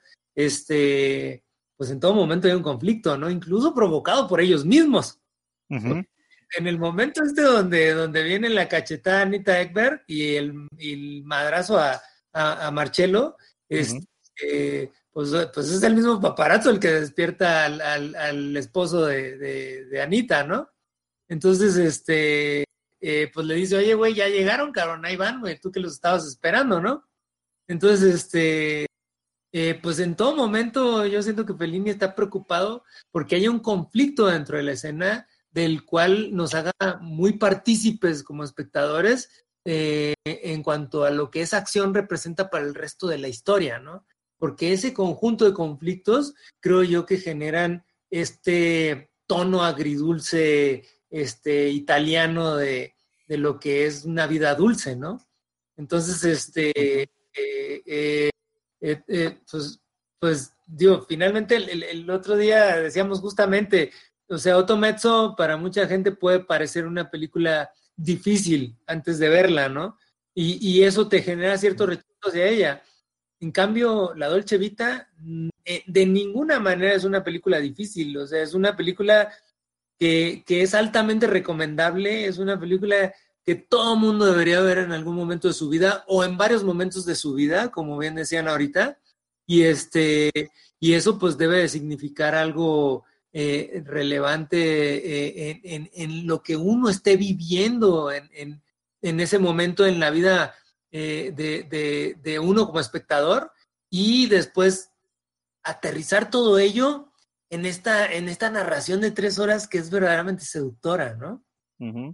C: este, pues en todo momento hay un conflicto, ¿no? Incluso provocado por ellos mismos.
F: Uh-huh.
C: En el momento este donde, donde viene la cachetada a Anita Ekberg y el, y el madrazo a, a, a Marcello, este, uh-huh. eh, Pues, pues es el mismo paparazzo el que despierta al, al, al esposo de, de, de Anita, ¿no? Entonces, este, eh, pues le dice, oye, güey, ya llegaron, cabrón, ahí van, güey, tú que los estabas esperando, ¿no? Entonces, este, eh, pues en todo momento yo siento que Fellini está preocupado porque hay un conflicto dentro de la escena del cual nos haga muy partícipes como espectadores eh, en cuanto a lo que esa acción representa para el resto de la historia, ¿no? Porque ese conjunto de conflictos creo yo que generan este tono agridulce este, italiano de, de lo que es una vida dulce, ¿no? Entonces, este, eh, eh, eh, eh, pues, pues, digo, finalmente el, el, el otro día decíamos justamente, o sea, Otto Mezzo para mucha gente puede parecer una película difícil antes de verla, ¿no? Y, y eso te genera cierto rechazo hacia ella. En cambio, La Dolce Vita eh, de ninguna manera es una película difícil, o sea, es una película que, que es altamente recomendable, es una película que todo mundo debería ver en algún momento de su vida o en varios momentos de su vida, como bien decían ahorita, y, este, y eso pues debe de significar algo eh, relevante eh, en, en, en lo que uno esté viviendo en, en, en ese momento en la vida Eh, de, de, de uno como espectador y después aterrizar todo ello en esta, en esta narración de tres horas que es verdaderamente seductora, ¿no?
F: Uh-huh.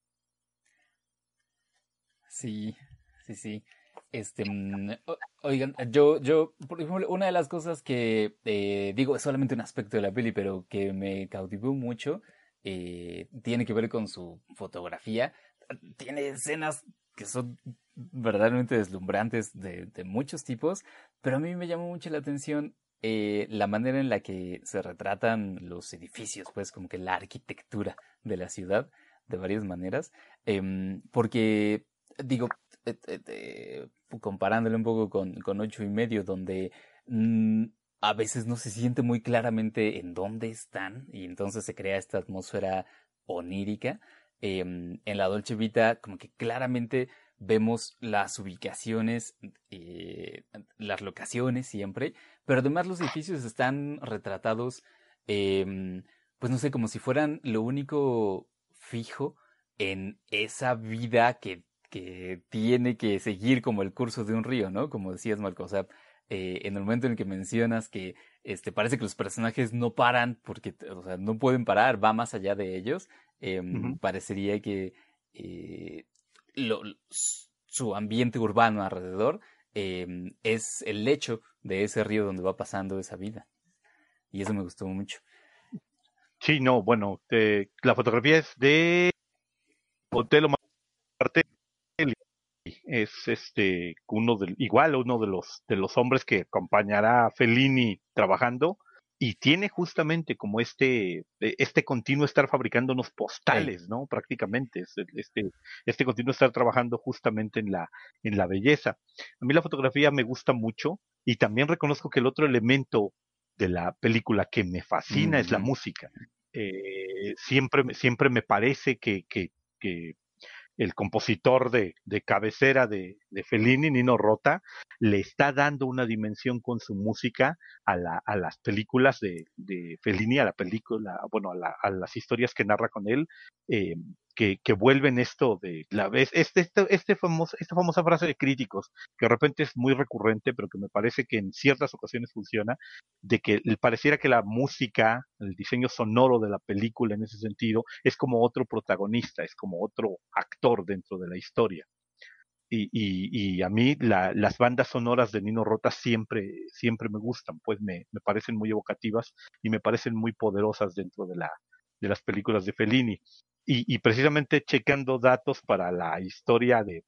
B: Sí, sí, sí. Este, oigan, yo, yo, por ejemplo, una de las cosas que eh, digo, es solamente un aspecto de la peli, pero que me cautivó mucho, eh, tiene que ver con su fotografía. Tiene escenas que son verdaderamente deslumbrantes de, de muchos tipos, pero a mí me llamó mucho la atención eh, la manera en la que se retratan los edificios, pues como que la arquitectura de la ciudad, de varias maneras, eh, porque, digo, eh, eh, eh, comparándolo un poco con, con ocho y medio, donde mmm, a veces no se siente muy claramente en dónde están, y entonces se crea esta atmósfera onírica. Eh, en La Dolce Vita como que claramente vemos las ubicaciones, eh, las locaciones siempre, pero además los edificios están retratados, eh, pues no sé, como si fueran lo único fijo en esa vida que, que tiene que seguir como el curso de un río, ¿no? Como decías, Marco, o sea, eh, en el momento en el que mencionas que este, parece que los personajes no paran porque, o sea, no pueden parar, va más allá de ellos. Eh, uh-huh. Parecería que eh, lo, su ambiente urbano alrededor eh, es el lecho de ese río donde va pasando esa vida. Y eso me gustó mucho.
F: Sí, no, bueno, te, la fotografía es de Otello Martelli. Es este uno del igual uno de los de los hombres que acompañará a Fellini trabajando.
A: y tiene justamente como este, este continuo estar fabricándonos postales, ¿no? Prácticamente, este, este continuo estar trabajando justamente en la, en la belleza. A mí la fotografía me gusta mucho y también reconozco que el otro elemento de la película que me fascina uh-huh. es la música. Eh, siempre, siempre me parece que, que, que el compositor de, de cabecera de, de Fellini, Nino Rota, le está dando una dimensión con su música a, la, a las películas de, de Fellini, a la película, bueno, a, la, a las historias que narra con él, eh, que, que vuelven esto de la vez, este, este, este famoso, esta famosa frase de críticos, que de repente es muy recurrente, pero que me parece que en ciertas ocasiones funciona, de que pareciera que la música, el diseño sonoro de la película en ese sentido, es como otro protagonista, es como otro actor dentro de la historia. Y, y, y a mí la, las bandas sonoras de Nino Rota siempre, siempre me gustan, pues me, me parecen muy evocativas y me parecen muy poderosas dentro de, la, de las películas de Fellini. Y, y precisamente checando datos para la historia de,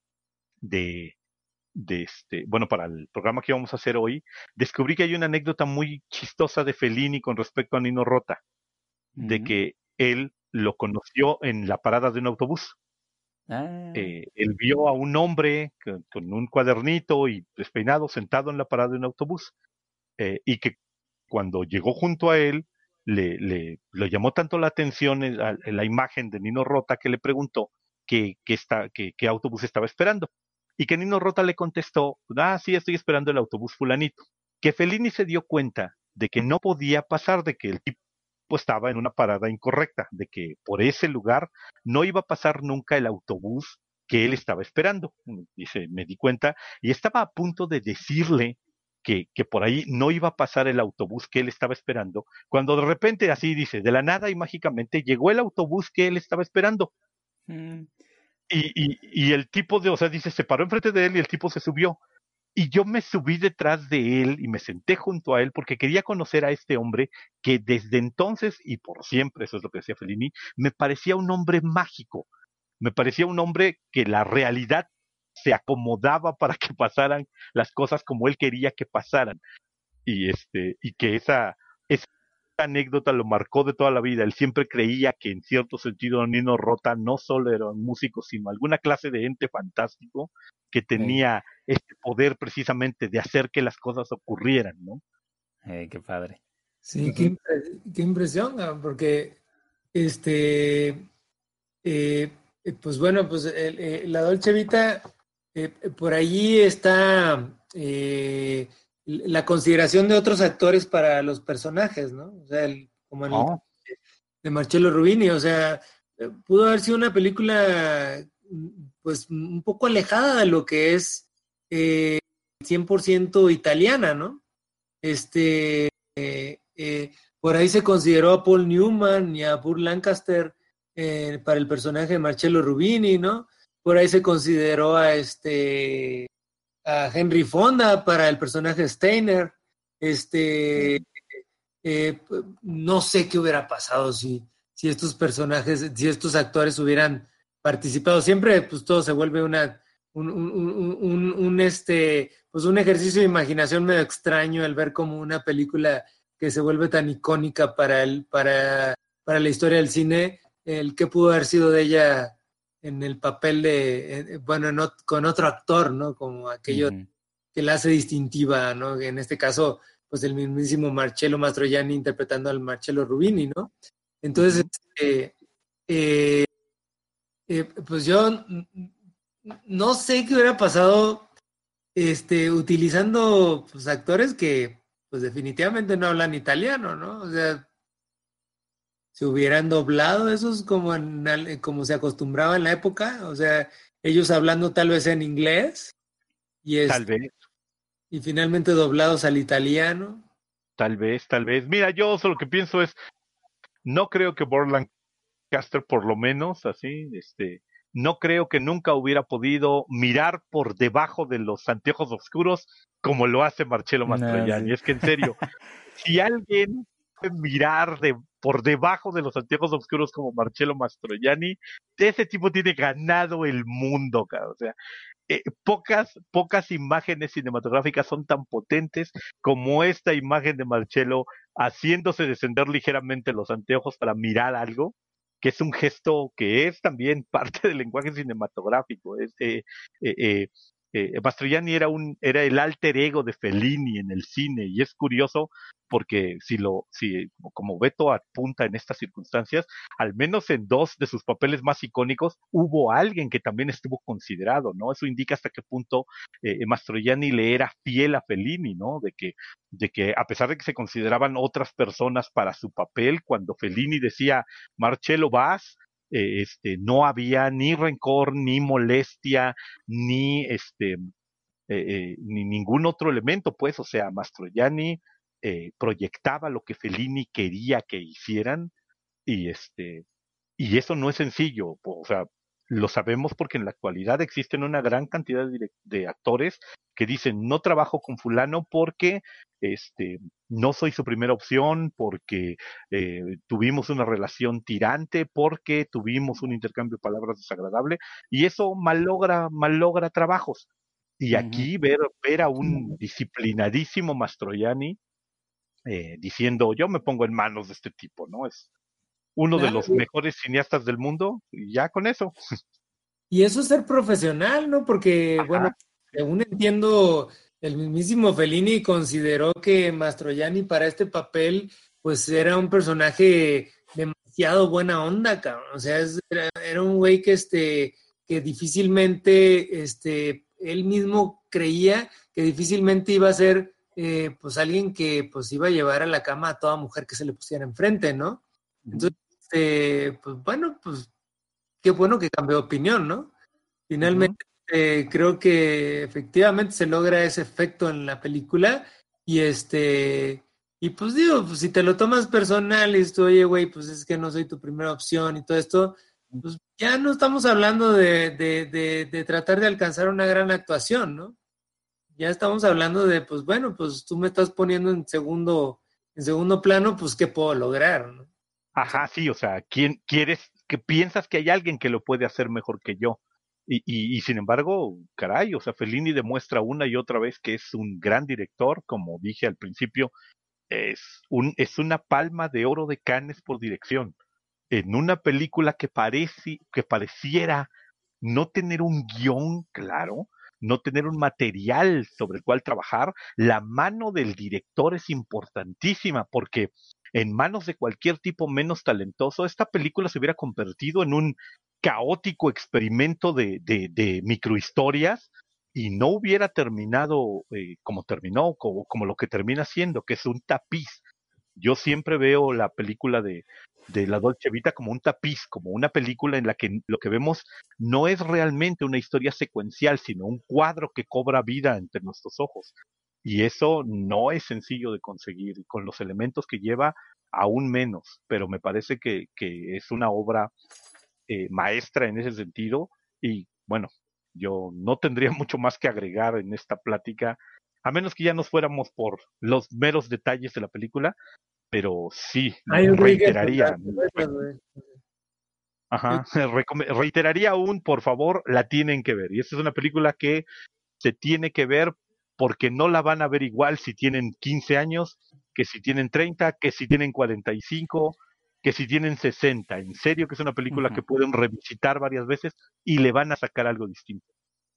A: de, de este, bueno, para el programa que vamos a hacer hoy, descubrí que hay una anécdota muy chistosa de Fellini con respecto a Nino Rota, uh-huh. de que él lo conoció en la parada de un autobús. Ah. Eh, él vio a un hombre con, con un cuadernito y despeinado sentado en la parada de un autobús eh, y que cuando llegó junto a él le, le, le llamó tanto la atención la, la imagen de Nino Rota que le preguntó qué que está, que, que autobús estaba esperando y que Nino Rota le contestó, ah sí, estoy esperando el autobús fulanito, que Fellini se dio cuenta de que no podía pasar, de que el tipo estaba en una parada incorrecta, de que por ese lugar no iba a pasar nunca el autobús que él estaba esperando. Dice, me di cuenta y estaba a punto de decirle que, que por ahí no iba a pasar el autobús que él estaba esperando, cuando de repente, así dice, de la nada y mágicamente llegó el autobús que él estaba esperando. Mm. Y, y, y el tipo, de, o sea, dice, se paró enfrente de él y el tipo se subió. Y yo me subí detrás de él y me senté junto a él porque quería conocer a este hombre que desde entonces y por siempre, eso es lo que decía Fellini, me parecía un hombre mágico, me parecía un hombre que la realidad se acomodaba para que pasaran las cosas como él quería que pasaran. Y este, y que esa, esa anécdota lo marcó de toda la vida. Él siempre creía que en cierto sentido Nino Rota no solo era un músico, sino alguna clase de ente fantástico que tenía sí. este poder precisamente de hacer que las cosas ocurrieran, ¿no?
B: Eh, qué padre.
C: Sí, uh-huh. qué, impre- qué impresión, porque este, eh, pues bueno, pues el, el, la Dolce Vita, eh, por allí está eh, la consideración de otros actores para los personajes, ¿no? O sea, el, como en el oh. de Marcello Rubini, o sea, pudo haber sido una película pues un poco alejada de lo que es eh, cien por ciento italiana, ¿no? Este, eh, eh, por ahí se consideró a Paul Newman y a Burt Lancaster eh, para el personaje de Marcello Rubini, ¿no? Por ahí se consideró a este a Henry Fonda para el personaje de Steiner. Este, eh, no sé qué hubiera pasado si, si estos personajes, si estos actores hubieran participado. Siempre, pues todo se vuelve una, un, un, un, un, un este, pues un ejercicio de imaginación medio extraño el ver como una película que se vuelve tan icónica para el, para, para la historia del cine, el que pudo haber sido de ella en el papel de, eh, bueno, en, con otro actor, ¿no? Como aquello uh-huh. que la hace distintiva, ¿no? En este caso, pues el mismísimo Marcello Mastroianni interpretando al Marcello Rubini, ¿no? Entonces, uh-huh. eh, eh, eh, pues yo no sé qué hubiera pasado este, utilizando pues, actores que pues definitivamente no hablan italiano, ¿no? O sea, se hubieran doblado esos como, en, como se acostumbraba en la época, o sea, ellos hablando tal vez en inglés y, es,
A: tal vez.
C: y finalmente doblados al italiano.
A: Tal vez, tal vez. Mira, yo solo lo que pienso es, no creo que Burt Lancaster, por lo menos, así, este, no creo que nunca hubiera podido mirar por debajo de los anteojos oscuros como lo hace Marcello Mastroianni. No, sí. Es que en serio, si alguien puede mirar de, por debajo de los anteojos oscuros como Marcello Mastroianni, ese tipo tiene ganado el mundo, cara. O sea, eh, pocas, pocas imágenes cinematográficas son tan potentes como esta imagen de Marcello haciéndose descender ligeramente los anteojos para mirar algo, que es un gesto que es también parte del lenguaje cinematográfico. Es, eh, eh, eh, eh, Mastroianni era un era el alter ego de Fellini en el cine, y es curioso porque si lo si como Beto apunta en estas circunstancias, al menos en dos de sus papeles más icónicos hubo alguien que también estuvo considerado, ¿no? Eso indica hasta qué punto eh, Mastroianni le era fiel a Fellini, ¿no? De que de que a pesar de que se consideraban otras personas para su papel, cuando Fellini decía Marcello vas, eh, este, no había ni rencor, ni molestia, ni este, eh, eh, ni ningún otro elemento, pues, o sea, Mastroianni eh, proyectaba lo que Fellini quería que hicieran, y este, y eso no es sencillo, o sea, lo sabemos porque en la actualidad existen una gran cantidad de, de actores que dicen no trabajo con fulano porque este no soy su primera opción, porque eh, tuvimos una relación tirante, porque tuvimos un intercambio de palabras desagradable, y eso malogra, malogra trabajos. Y aquí uh-huh. ver, ver a un disciplinadísimo Mastroianni eh, diciendo yo me pongo en manos de este tipo, ¿no? Es uno claro, de los mejores cineastas del mundo, y ya con eso.
C: Y eso es ser profesional, ¿no? Porque, ajá, bueno, según entiendo, el mismísimo Fellini consideró que Mastroianni para este papel, pues era un personaje demasiado buena onda, cabrón. O sea, es, era, era un güey que, este, que difícilmente, este, él mismo creía que difícilmente iba a ser, eh, pues, alguien que, pues, iba a llevar a la cama a toda mujer que se le pusiera enfrente, ¿no? Entonces, eh, pues bueno, pues qué bueno que cambió de opinión, ¿no? Finalmente, uh-huh. eh, creo que efectivamente se logra ese efecto en la película, y este, y pues digo, pues si te lo tomas personal y dices, oye, güey, pues es que no soy tu primera opción y todo esto, pues ya no estamos hablando de, de, de, de tratar de alcanzar una gran actuación, ¿no? Ya estamos hablando de, pues bueno, pues tú me estás poniendo en segundo, en segundo plano, pues ¿qué puedo lograr, no?
A: Ajá, sí, o sea, ¿quién quieres que piensas que hay alguien que lo puede hacer mejor que yo? Y, y, y sin embargo, caray, o sea, Fellini demuestra una y otra vez que es un gran director, como dije al principio, es un es una palma de oro de Cannes por dirección. En una película que parece que pareciera no tener un guión claro, no tener un material sobre el cual trabajar, la mano del director es importantísima, porque en manos de cualquier tipo menos talentoso, esta película se hubiera convertido en un caótico experimento de, de, de microhistorias y no hubiera terminado eh, como terminó, como, como lo que termina siendo, que es un tapiz. Yo siempre veo la película de, de La Dolce Vita como un tapiz, como una película en la que lo que vemos no es realmente una historia secuencial, sino un cuadro que cobra vida entre nuestros ojos. Y eso no es sencillo de conseguir, con los elementos que lleva, aún menos, pero me parece que, que es una obra eh, maestra en ese sentido, y bueno, yo no tendría mucho más que agregar en esta plática, a menos que ya nos fuéramos por los meros detalles de la película, pero sí, Ay, reiteraría. Ajá, reiteraría aún, por favor, la tienen que ver, y esta es una película que se tiene que ver porque no la van a ver igual si tienen quince años, que si tienen treinta, que si tienen cuarenta y cinco, que si tienen sesenta. En serio que es una película uh-huh. que pueden revisitar varias veces y le van a sacar algo distinto.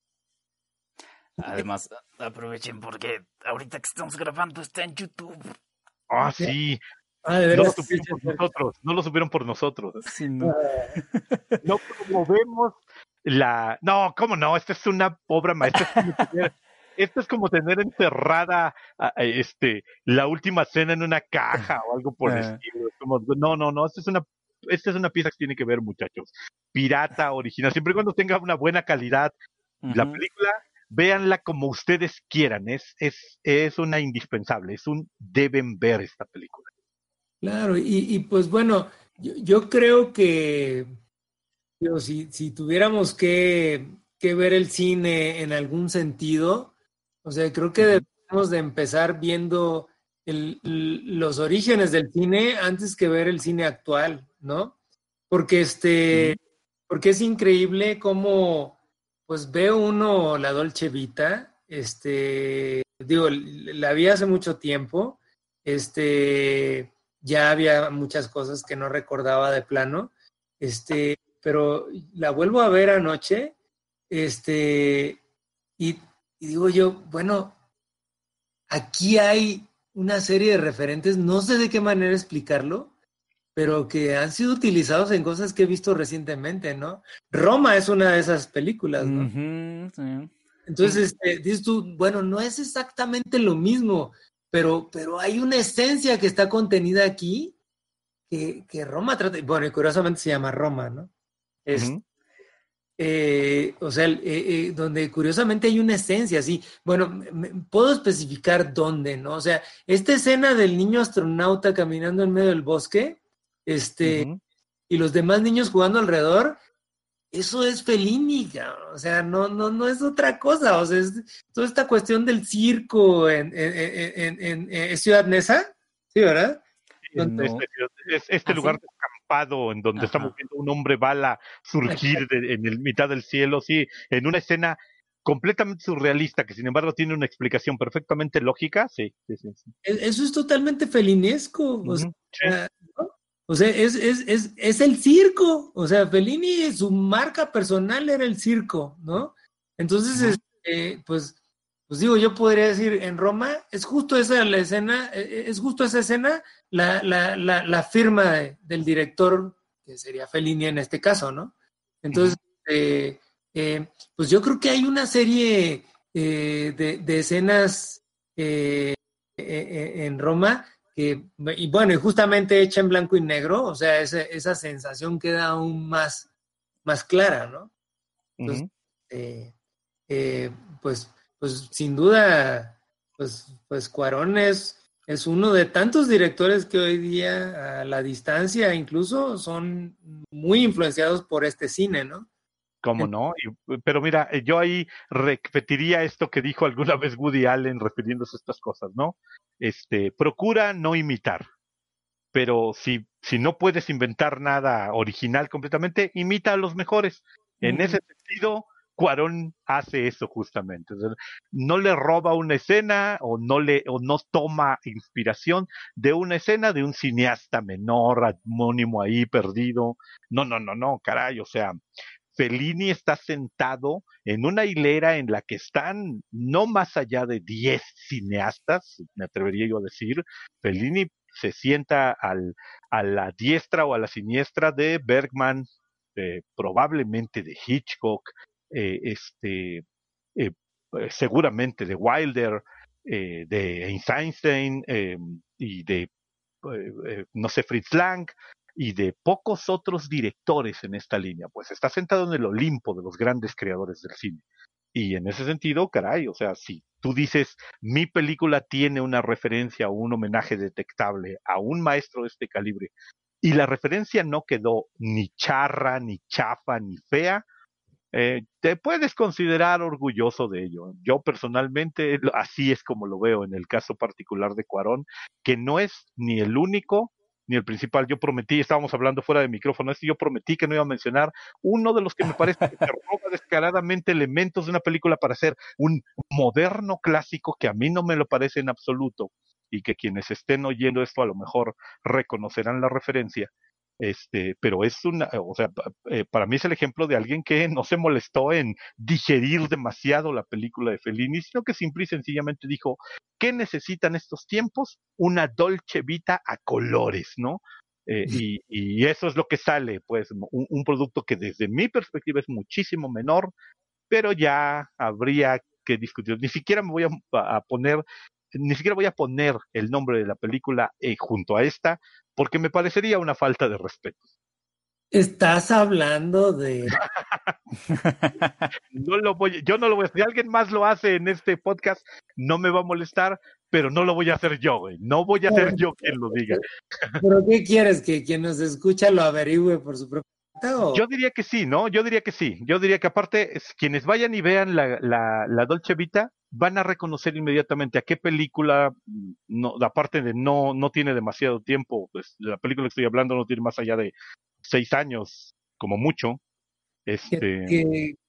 B: Además, aprovechen porque ahorita que estamos grabando está en YouTube.
A: Ah, sí. Ah, no lo supieron por nosotros, no lo supieron por nosotros.
B: Sí, no.
A: No promovemos la... No, ¿cómo no? Esta es una obra maestra. Esto es como tener encerrada este, la última cena en una caja o algo por el uh. estilo. Como, no, no, no, esta es una esta es una pieza que tiene que ver, muchachos. Pirata, original, siempre y cuando tenga una buena calidad. Uh-huh. La película, véanla como ustedes quieran, es, es, es una indispensable, es un deben ver esta película.
C: Claro, y, y pues bueno, yo, yo creo que digo, si, si tuviéramos que, que ver el cine en algún sentido, o sea, creo que debemos de empezar viendo el, los orígenes del cine antes que ver el cine actual, ¿no? Porque este, uh-huh. porque es increíble cómo, pues veo uno la Dolce Vita, este, digo, la vi hace mucho tiempo, este, ya había muchas cosas que no recordaba de plano, este, pero la vuelvo a ver anoche, este, y, y digo yo, bueno, aquí hay una serie de referentes, no sé de qué manera explicarlo, pero que han sido utilizados en cosas que he visto recientemente, ¿no? Roma es una de esas películas, ¿no?
B: Ujú, sí.
C: Entonces, este, dices tú, bueno, no es exactamente lo mismo, pero, pero hay una esencia que está contenida aquí que, que Roma trata, bueno, y curiosamente se llama Roma, ¿no? Es,
F: Ujú.
C: eh, o sea, el- eh, eh, donde curiosamente hay una esencia, sí. Bueno, me- me- puedo especificar dónde, ¿no? O sea, esta escena del niño astronauta caminando en medio del bosque, este,
F: Ujú.
C: y los demás niños jugando alrededor, eso es Fellini, cabrón. O sea, no, no, no es otra cosa. O sea, es toda esta cuestión del circo en, en, en, en- en- en Ciudad Neza, ¿sí, verdad? Donde-
B: No.
F: Este, es- este
B: ¿Ah,
F: lugar
B: sí?
F: descampado en donde estamos
B: Ajá.
F: viendo un hombre bala surgir de- en el mitad del cielo, sí, en una escena completamente surrealista que sin embargo tiene una explicación perfectamente lógica, sí, sí, sí, sí.
C: eso es totalmente felinesco. O
F: Ujú, sí.
C: sea, ¿no? O sea, es, es, es, es el circo. O sea, Fellini, su marca personal era el circo, ¿no? Entonces,
F: Ujú,
C: este, pues, pues digo, yo podría decir, en Roma es justo esa la escena, eh, es justo esa escena la, la, la, la firma de- del director, que sería Fellini en este caso, ¿no?
F: ujú.
C: Entonces, eh, eh, pues yo creo que hay una serie eh, de, de escenas eh, eh, en Roma, que, y bueno, y justamente hecha en blanco y negro, o sea, esa, esa sensación queda aún más, más clara, ¿no? Entonces,
F: Ujú.
C: eh, eh, pues, pues sin duda, pues, pues Cuarón es, es uno de tantos directores que hoy día a la distancia incluso son muy influenciados por este cine, ¿no?
F: ¿Cómo no? Y- pero mira, eh, yo ahí repetiría esto que dijo alguna vez Woody Allen refiriéndose a estas cosas, ¿no? Este, procura no imitar, pero si, si no puedes inventar nada original completamente, imita a los mejores. En
C: Mm.
F: ese sentido, Cuarón hace eso justamente. O sea, no le roba una escena o no le o no toma inspiración de una escena de un cineasta menor, anónimo ahí perdido. No, no, no, no, caray, o sea, Fellini está sentado en una hilera en la que están no más allá de diez cineastas, me atrevería yo a decir. Fellini se sienta al, a la diestra o a la siniestra de Bergman, eh, probablemente de Hitchcock, eh, este, eh, seguramente de Wilder, eh, de Einstein eh, y de, eh, eh, no sé, Fritz Lang y de pocos otros directores en esta línea. Pues está sentado en el Olimpo de los grandes creadores del cine. Y en ese sentido, caray, o sea, si tú dices, mi película tiene una referencia o un homenaje detectable a un maestro de este calibre, y la referencia no quedó ni charra, ni chafa, ni fea, eh, te puedes considerar orgulloso de ello. Yo personalmente, así es como lo veo en el caso particular de Cuarón, que no es ni el único ni el principal. Yo prometí, estábamos hablando fuera de micrófono, yo prometí que no iba a mencionar uno de los que me parece que se roba descaradamente elementos de una película para hacer un moderno clásico que a mí no me lo parece en absoluto y que quienes estén oyendo esto a lo mejor reconocerán la referencia. Este, pero es una, o sea, eh, para mí es el ejemplo de alguien que no se molestó en digerir demasiado la película de Fellini, sino que simple y sencillamente dijo, ¿qué necesitan estos tiempos? Una Dolce Vita a colores, ¿no? Eh, y, y eso es lo que sale, pues, un, un producto que desde mi perspectiva es muchísimo menor, pero ya habría que discutir. Ni siquiera me voy a, a poner, ni siquiera voy a poner el nombre de la película eh, junto a esta, porque me parecería una falta de respeto.
C: Estás hablando de...
F: No lo voy, yo no lo voy a hacer. Si alguien más lo hace en este podcast, no me va a molestar, pero no lo voy a hacer yo, güey. No voy a ser yo quien lo diga.
C: ¿Pero qué quieres? ¿Que quien nos escucha lo averigüe por su propia cuenta o...?
F: Yo diría que sí, ¿no? Yo diría que sí. Yo diría que aparte, es, quienes vayan y vean la, la, la Dolce Vita, van a reconocer inmediatamente a qué película, no, aparte de no, no tiene demasiado tiempo, pues la película que estoy hablando no tiene más allá de seis años, como mucho.
C: que,
F: Este,
C: que,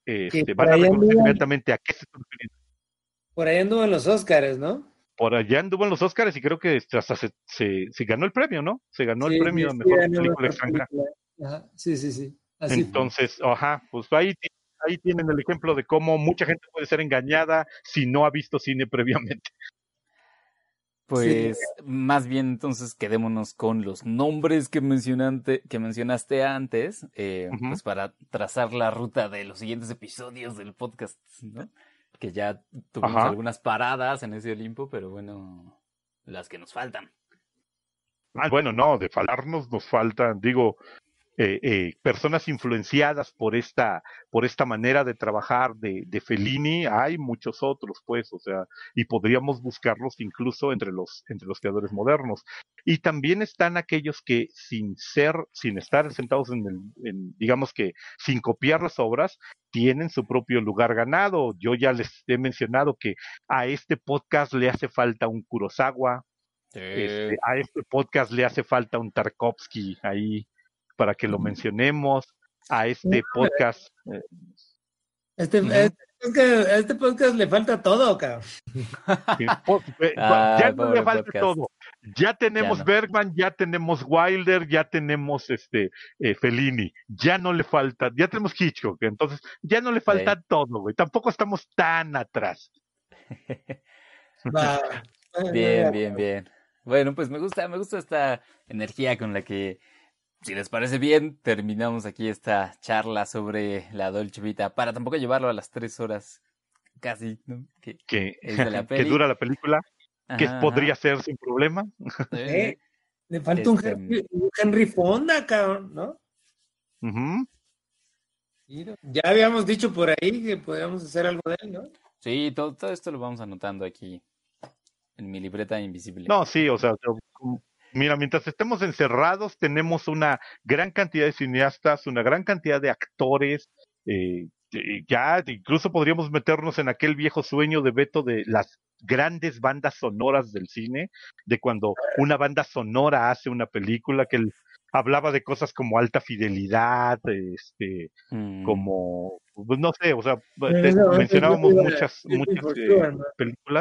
F: este, van a reconocer inmediatamente a qué se están refiriendo.
C: Por ahí anduvo en los Óscares, ¿no?
F: Por allá anduvo en los Óscares y creo que hasta se, se, se ganó el premio, ¿no? Se ganó
C: sí,
F: el premio
C: sí,
F: a mejor
C: sí,
F: película
C: mejor
F: extranjera.
C: película. Ajá. Sí, sí, sí. Así
F: Entonces, fue. Ajá, pues ahí, ahí tienen el ejemplo de cómo mucha gente puede ser engañada si no ha visto cine previamente.
B: Pues sí. Más bien entonces quedémonos con los nombres que mencionaste, que mencionaste antes, eh, uh-huh. Pues para trazar la ruta de los siguientes episodios del podcast, ¿no? Que ya tuvimos Ajá. algunas paradas en ese Olimpo, pero bueno, las que nos faltan.
F: Ah, bueno, no, de falarnos nos faltan, digo, eh, eh, personas influenciadas por esta, por esta manera de trabajar de, de Fellini, hay muchos otros, pues, o sea, y podríamos buscarlos incluso entre los, entre los creadores modernos. Y también están aquellos que sin ser, sin estar sentados en el, en, digamos que sin copiar las obras, tienen su propio lugar ganado. Yo ya les he mencionado que a este podcast le hace falta un Kurosawa, sí. este, a este podcast le hace falta un Tarkovsky ahí, para que lo mencionemos, a este podcast. Eh,
C: este, uh-huh. este, podcast, a este podcast le falta todo, cabrón.
F: Sí, pues, eh, ah, ya no le falta podcast. todo. Ya tenemos ya no. Bergman, ya tenemos Wilder, ya tenemos este eh, Fellini, ya no le falta, ya tenemos Hitchcock, entonces ya no le falta sí. todo, güey. Tampoco estamos tan atrás.
B: Bien, bien, bien. Bueno, pues me gusta, me gusta esta energía con la que, si les parece bien, terminamos aquí esta charla sobre la Dolce Vita, para tampoco llevarlo a las tres horas casi, ¿no? Que,
F: que, es de la peli. que dura la película, ajá, que podría ajá. ser sin problema.
C: Eh, le falta este... un, Henry, un Henry Fonda, cabrón, ¿no?
F: Uh-huh.
C: Ya habíamos dicho por ahí que podíamos hacer algo de él, ¿no?
B: Sí, todo, todo esto lo vamos anotando aquí en mi libreta invisible.
F: No, sí, o sea, mira, mientras estemos encerrados, tenemos una gran cantidad de cineastas, una gran cantidad de actores. Eh, ya incluso podríamos meternos en aquel viejo sueño de Beto de las grandes bandas sonoras del cine, de cuando una banda sonora hace una película, que él hablaba de cosas como Alta Fidelidad, este, mm. como, pues no sé, o sea, te, no, mencionábamos no, muchas, muchas eh, películas.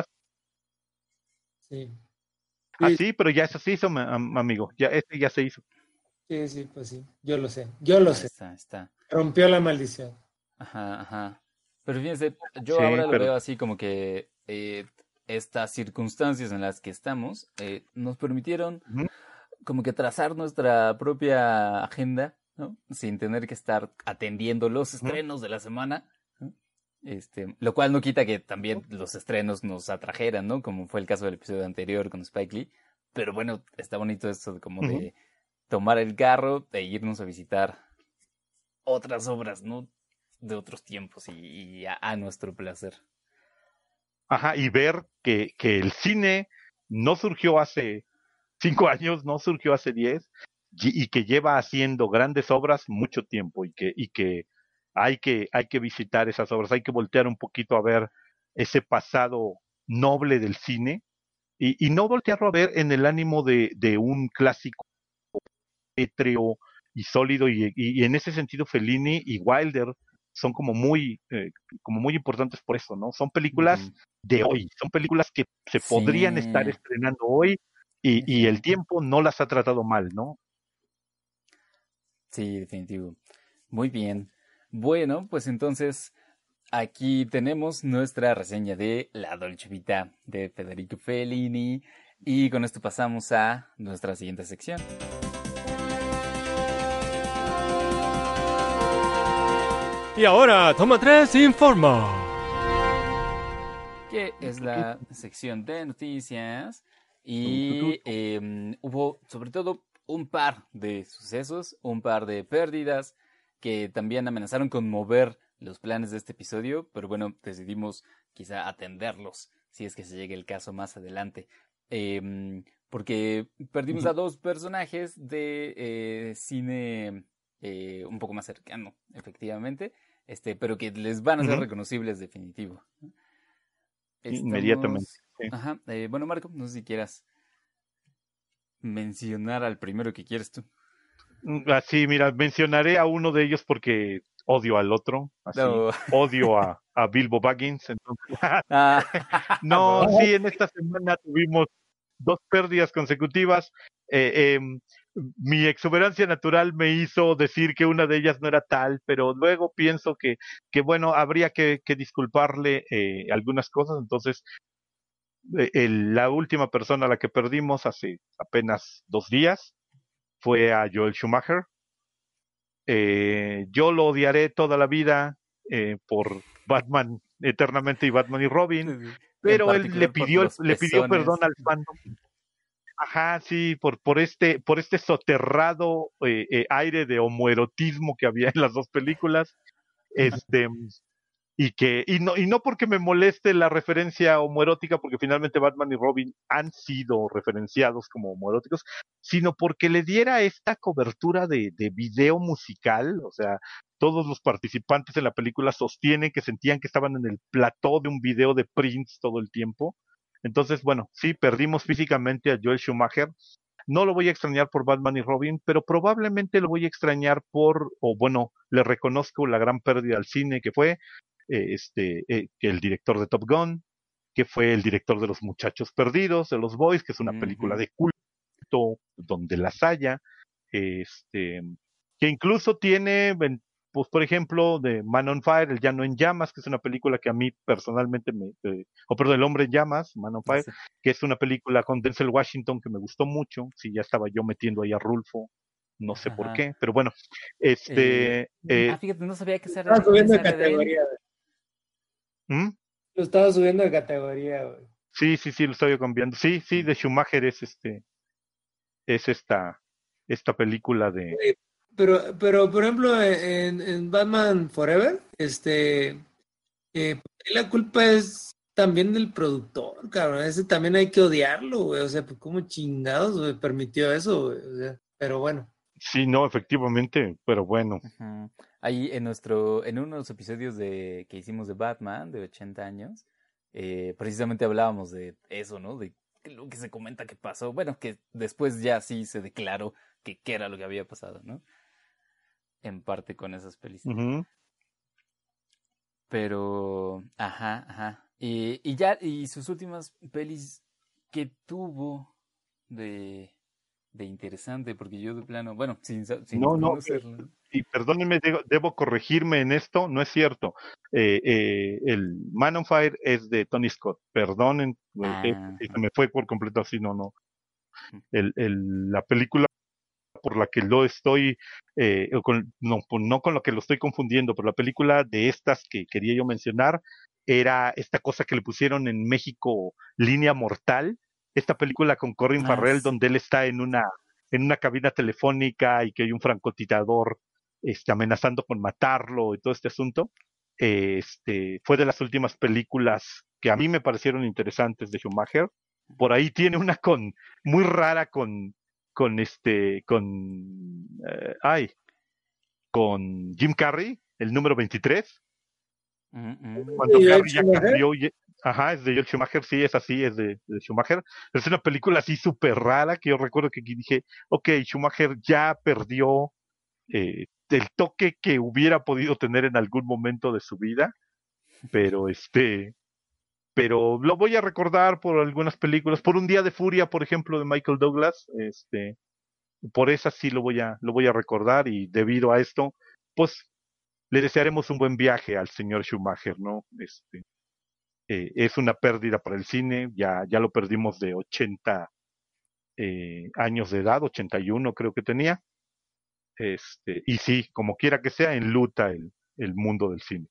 C: Sí.
F: Ah, sí, pero ya eso se hizo, amigo. Ya este ya se hizo.
C: Sí, sí, pues sí. Yo lo sé. Yo lo
B: ahí
C: sé.
B: Está, está.
C: Rompió la maldición.
B: Ajá, ajá. Pero fíjense, yo
F: sí,
B: ahora lo
F: pero...
B: veo así como que eh, estas circunstancias en las que estamos eh, nos permitieron uh-huh. como que trazar nuestra propia agenda, ¿no? Sin tener que estar atendiendo los estrenos uh-huh. de la semana. Este, lo cual no quita que también los estrenos nos atrajeran, ¿no? Como fue el caso del episodio anterior con Spike Lee. Pero bueno, está bonito esto de como uh-huh. de tomar el carro e irnos a visitar otras obras, ¿no? De otros tiempos y, y a, a nuestro placer.
F: Ajá, y ver que, que el cine no surgió hace cinco años, no surgió hace diez, y, y que lleva haciendo grandes obras mucho tiempo y que, y que Hay que, hay que visitar esas obras, hay que voltear un poquito a ver ese pasado noble del cine y, y no voltearlo a ver en el ánimo de, de un clásico pétreo y sólido y, y, y en ese sentido Fellini y Wilder son como muy, eh, como muy importantes por eso, ¿no? Son películas uh-huh. de hoy, son películas que se sí. podrían estar estrenando hoy y, y el tiempo no las ha tratado mal, ¿no?
B: Sí, definitivo. Muy bien. Bueno, pues entonces aquí tenemos nuestra reseña de La Dolce Vita de Federico Fellini y con esto pasamos a nuestra siguiente sección.
G: Y ahora Toma tres informa.
B: Que es la sección de noticias y eh, hubo sobre todo un par de sucesos, un par de pérdidas que también amenazaron con mover los planes de este episodio, pero bueno, decidimos quizá atenderlos si es que se llegue el caso más adelante. Eh, porque perdimos a dos personajes de eh, cine eh, un poco más cercano, efectivamente, este, pero que les van a ser uh-huh. reconocibles definitivo.
F: Estamos... Inmediatamente. Sí.
B: Ajá. Eh, bueno, Marco, no sé si quieras mencionar al primero que quieres tú.
F: Así, mira, mencionaré a uno de ellos porque odio al otro, así,
B: No.
F: odio a, a Bilbo Baggins. Entonces,
B: Ah,
F: no,
B: no.
F: sí, en esta semana tuvimos dos pérdidas consecutivas. Eh, em, mi exuberancia natural me hizo decir que una de ellas no era tal, pero luego pienso que, que bueno, habría que, que disculparle eh, algunas cosas. Entonces, eh, el- la última persona a la que perdimos hace apenas dos días fue a Joel Schumacher. Eh, yo lo odiaré toda la vida eh, por Batman eternamente y Batman y Robin,
B: Sí, sí. En
F: pero él le
B: particular por
F: pidió
B: los
F: le pidió perdón
B: pezones.
F: al fandom. Ajá, sí, por por este por este soterrado eh, eh, aire de homoerotismo que había en las dos películas, este y que y no y no porque me moleste la referencia homoerótica, porque finalmente Batman y Robin han sido referenciados como homoeróticos, sino porque le diera esta cobertura de, de video musical. O sea, todos los participantes en la película sostienen que sentían que estaban en el plató de un video de Prince todo el tiempo. Entonces, bueno, sí, perdimos físicamente a Joel Schumacher. No lo voy a extrañar por Batman y Robin, pero probablemente lo voy a extrañar por, o bueno, le reconozco la gran pérdida al cine que fue eh, este, eh, el director de Top Gun, que fue el director de Los Muchachos Perdidos, de Los Boys, que es una película
B: Ujú.
F: de culto donde las haya, este, que incluso tiene, pues por ejemplo, de Man on Fire, El Llano en Llamas, que es una película que a mí personalmente me, eh, o perdón, El Hombre en Llamas, Man on Fire,
B: Sí.
F: que es una película con Denzel Washington que me gustó mucho. Sí, ya estaba yo metiendo ahí a Rulfo, no sé por
B: Ajá.
F: qué, pero bueno,
B: Eh,
F: este,
B: ah,
F: eh,
B: fíjate, no sabía que esa era
C: Estaba
B: de, que
C: subiendo
B: esa
C: de
B: era de él.
C: categoría, güey.
F: ¿hmm?
C: Lo estaba subiendo de categoría, güey.
F: Sí, sí, sí, lo estoy cambiando. Sí, sí, de Schumacher es este, es esta, esta película de.
C: Güey, Pero, pero, por ejemplo, en, en Batman Forever, este, eh, la culpa es también del productor, cabrón. Ese también hay que odiarlo, güey. O sea, pues cómo chingados, güey, permitió eso, güey. O sea, pero bueno.
F: Sí, no, efectivamente, pero bueno.
B: Ujú. Ahí en nuestro, en uno de los episodios de, que hicimos de Batman, de ochenta años, eh, precisamente hablábamos de eso, ¿no? De lo que se comenta que pasó. Bueno, que después ya sí se declaró que qué era lo que había pasado, ¿no? En parte con esas pelis.
F: Ujú.
B: Pero, ajá, ajá. Y, y ya, y sus últimas pelis que tuvo de, de interesante, porque yo de plano, bueno, sin, sa- sin
F: No, no, eh,
B: conocerlo.
F: y perdónenme, debo, debo corregirme en esto, no es cierto. Eh, eh, el Man on Fire es de Tony Scott, perdonen, eh, eh,
B: Ah,
F: si se me fue por completo así, no, no. El, el, la película por la que lo estoy, eh, con, no, no con lo que lo estoy confundiendo, pero la película de estas que quería yo mencionar era esta cosa que le pusieron en México, Línea Mortal, esta película con Colin
B: ah,
F: Farrell
B: sí.
F: donde él está en una, en una cabina telefónica y que hay un francotirador este, amenazando con matarlo y todo este asunto. Eh, este, fue de las últimas películas que a mí me parecieron interesantes de Schumacher. Por ahí tiene una con muy rara con con este, con, eh, ay, con Jim Carrey, el número veintitrés,
B: Mm, mm.
F: cuando
C: ¿Y Joel
F: Carrey ya
C: Schumacher?
F: cambió, y, ajá, es de Joel Schumacher, sí, es así, es de, de Schumacher, pero es una película así súper rara que yo recuerdo que aquí dije, ok, Schumacher ya perdió eh, el toque que hubiera podido tener en algún momento de su vida, pero este, pero lo voy a recordar por algunas películas, por Un Día de Furia, por ejemplo, de Michael Douglas, este, por esa sí lo voy a, lo voy a recordar, y debido a esto, pues le desearemos un buen viaje al señor Schumacher, ¿no? Este, eh, es una pérdida para el cine, ya, ya lo perdimos de ochenta eh, años de edad, ochenta y uno creo que tenía, este, y sí, como quiera que sea, enluta el, el mundo del cine.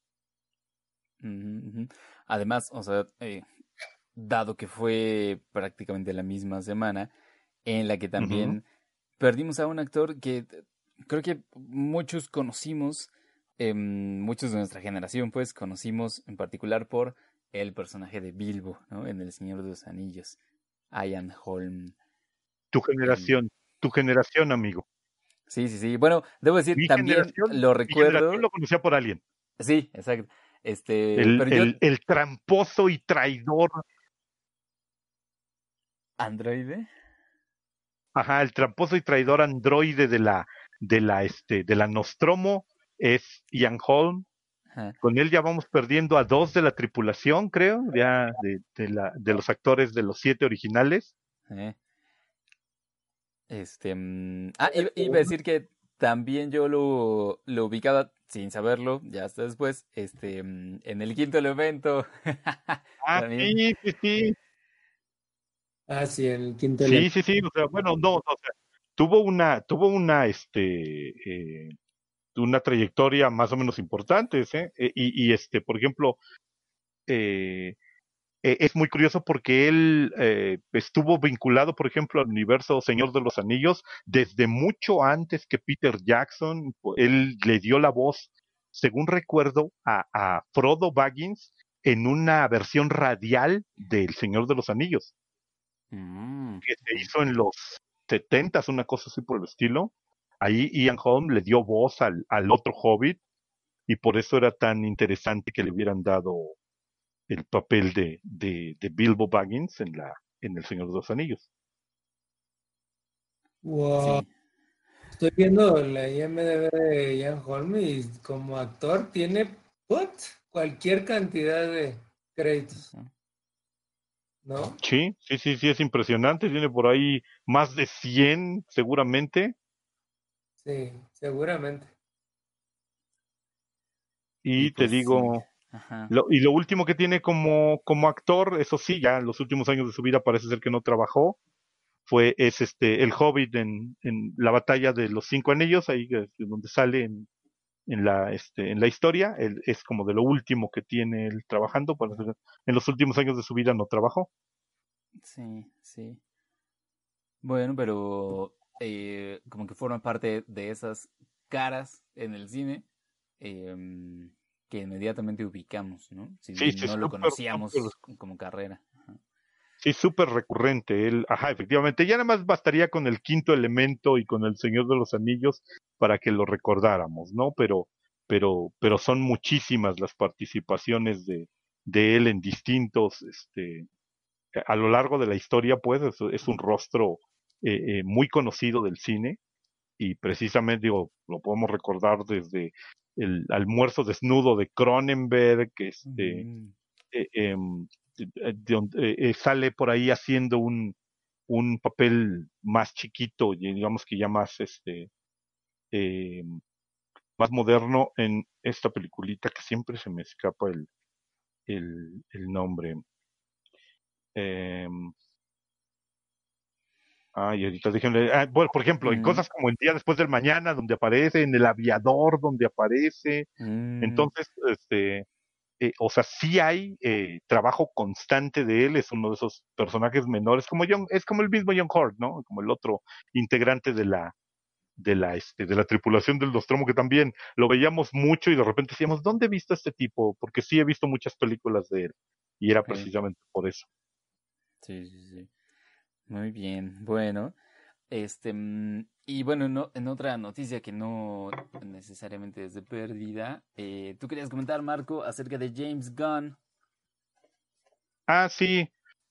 B: Ujú, ujú. Además, o sea, eh, dado que fue prácticamente la misma semana en la que
F: Ujú.
B: también perdimos a un actor que eh, creo que muchos conocimos, em, muchos de nuestra generación, pues, conocimos en particular por el personaje de Bilbo, ¿no? En El Señor de los Anillos, Ian Holm.
F: Tu
B: El...
F: generación, tu generación, amigo.
B: Sí, sí, sí. Bueno, debo decir,
F: Mi
B: también
F: generación,
B: lo
F: mi generación
B: recuerdo.
F: lo conocía por alguien.
B: Sí, exacto. Este,
F: El,
B: pero yo,
F: el, el tramposo y traidor.
B: ¿Androide?
F: ajá, el tramposo y traidor androide de la, de la, este, de la Nostromo es Ian Holm.
B: Ajá.
F: Con él ya vamos perdiendo a dos de la tripulación, creo, ya de, de, la, de los actores de los siete originales.
B: Eh. Este, mm, ah, iba, iba a decir que también yo lo, lo ubicaba sin saberlo, ya hasta después, este, mm, en el quinto elemento.
F: Ah,
B: También.
F: sí, sí, sí.
C: Ah, sí, el quinto
F: Sí,
C: elemento.
F: sí, sí, o sea, bueno, no, o sea, tuvo una, tuvo una, este, eh, una trayectoria más o menos importante, ¿eh? E- Y, y este, por ejemplo, eh, e- es muy curioso porque él eh, estuvo vinculado, por ejemplo, al universo Señor de los Anillos desde mucho antes que Peter Jackson. Él le dio la voz, según recuerdo, a, a Frodo Baggins en una versión radial del Señor de los Anillos,
B: Mm,
F: que se
B: ok.
F: hizo en los setentas, una cosa así por el estilo. Ahí Ian Holm le dio voz al, al otro Hobbit y por eso era tan interesante que le hubieran dado el papel de, de, de Bilbo Baggins en la en El Señor de los Anillos.
C: Wow.
B: Sí.
C: Estoy viendo la I M D B de Ian Holm y como actor tiene what, cualquier cantidad de créditos,
B: Ajá.
C: ¿no?
F: Sí, sí, sí, sí, es impresionante. Tiene por ahí más de cien seguramente.
C: Sí, seguramente.
B: Y
F: Y te
B: pues sí.
F: digo,
B: Ajá.
F: lo, y lo último que tiene como, como actor, eso sí, ya en los últimos años de su vida parece ser que no trabajó, fue, es este, el Hobbit en, en la batalla de los cinco anillos, ahí es donde sale en, en la, este, en la historia. Él es como de lo último que tiene él trabajando, parece que en los últimos años de su vida no trabajó.
B: Sí, sí. Bueno, pero eh, como que forma parte de esas caras en el cine em, que inmediatamente ubicamos, ¿no? Si
F: Sí,
B: bien
F: sí,
B: no lo
F: súper, súper.
B: conocíamos como carrera. Ajá.
F: Sí, súper recurrente. Él, ajá, efectivamente. Ya nada más bastaría con el quinto elemento y con el Señor de los Anillos para que lo recordáramos, ¿no? Pero, pero, pero son muchísimas las participaciones de, de él en distintos, este, a lo largo de la historia, pues, es, es un rostro eh, eh, muy conocido del cine y precisamente, digo, lo podemos recordar desde el almuerzo desnudo de Cronenberg, este,
B: Mm,
F: eh, eh, donde, eh, sale por ahí haciendo un, un papel más chiquito, digamos que ya más este eh, más moderno en esta peliculita que siempre se me escapa el, el, el nombre. Eh, ay, ahorita déjenme. Ah, bueno, por ejemplo, en
B: mm,
F: cosas como El Día Después del Mañana, donde aparece, en El Aviador, donde aparece.
B: mm,
F: Entonces, este, eh, o sea, sí hay eh, trabajo constante de él, es uno de esos personajes menores, como John, es como el mismo John Hurt, ¿no? Como el otro integrante de la, de la, este, de la tripulación del Nostromo, que también lo veíamos mucho y de repente decíamos, ¿dónde he visto a este tipo? Porque sí he visto muchas películas de él, y era
B: sí,
F: precisamente por eso.
B: sí, sí, sí. Muy bien. Bueno, este, mm, y bueno, no, en otra noticia que no necesariamente es de pérdida, eh, tú querías comentar, Marco, acerca de James Gunn.
F: Ah, sí,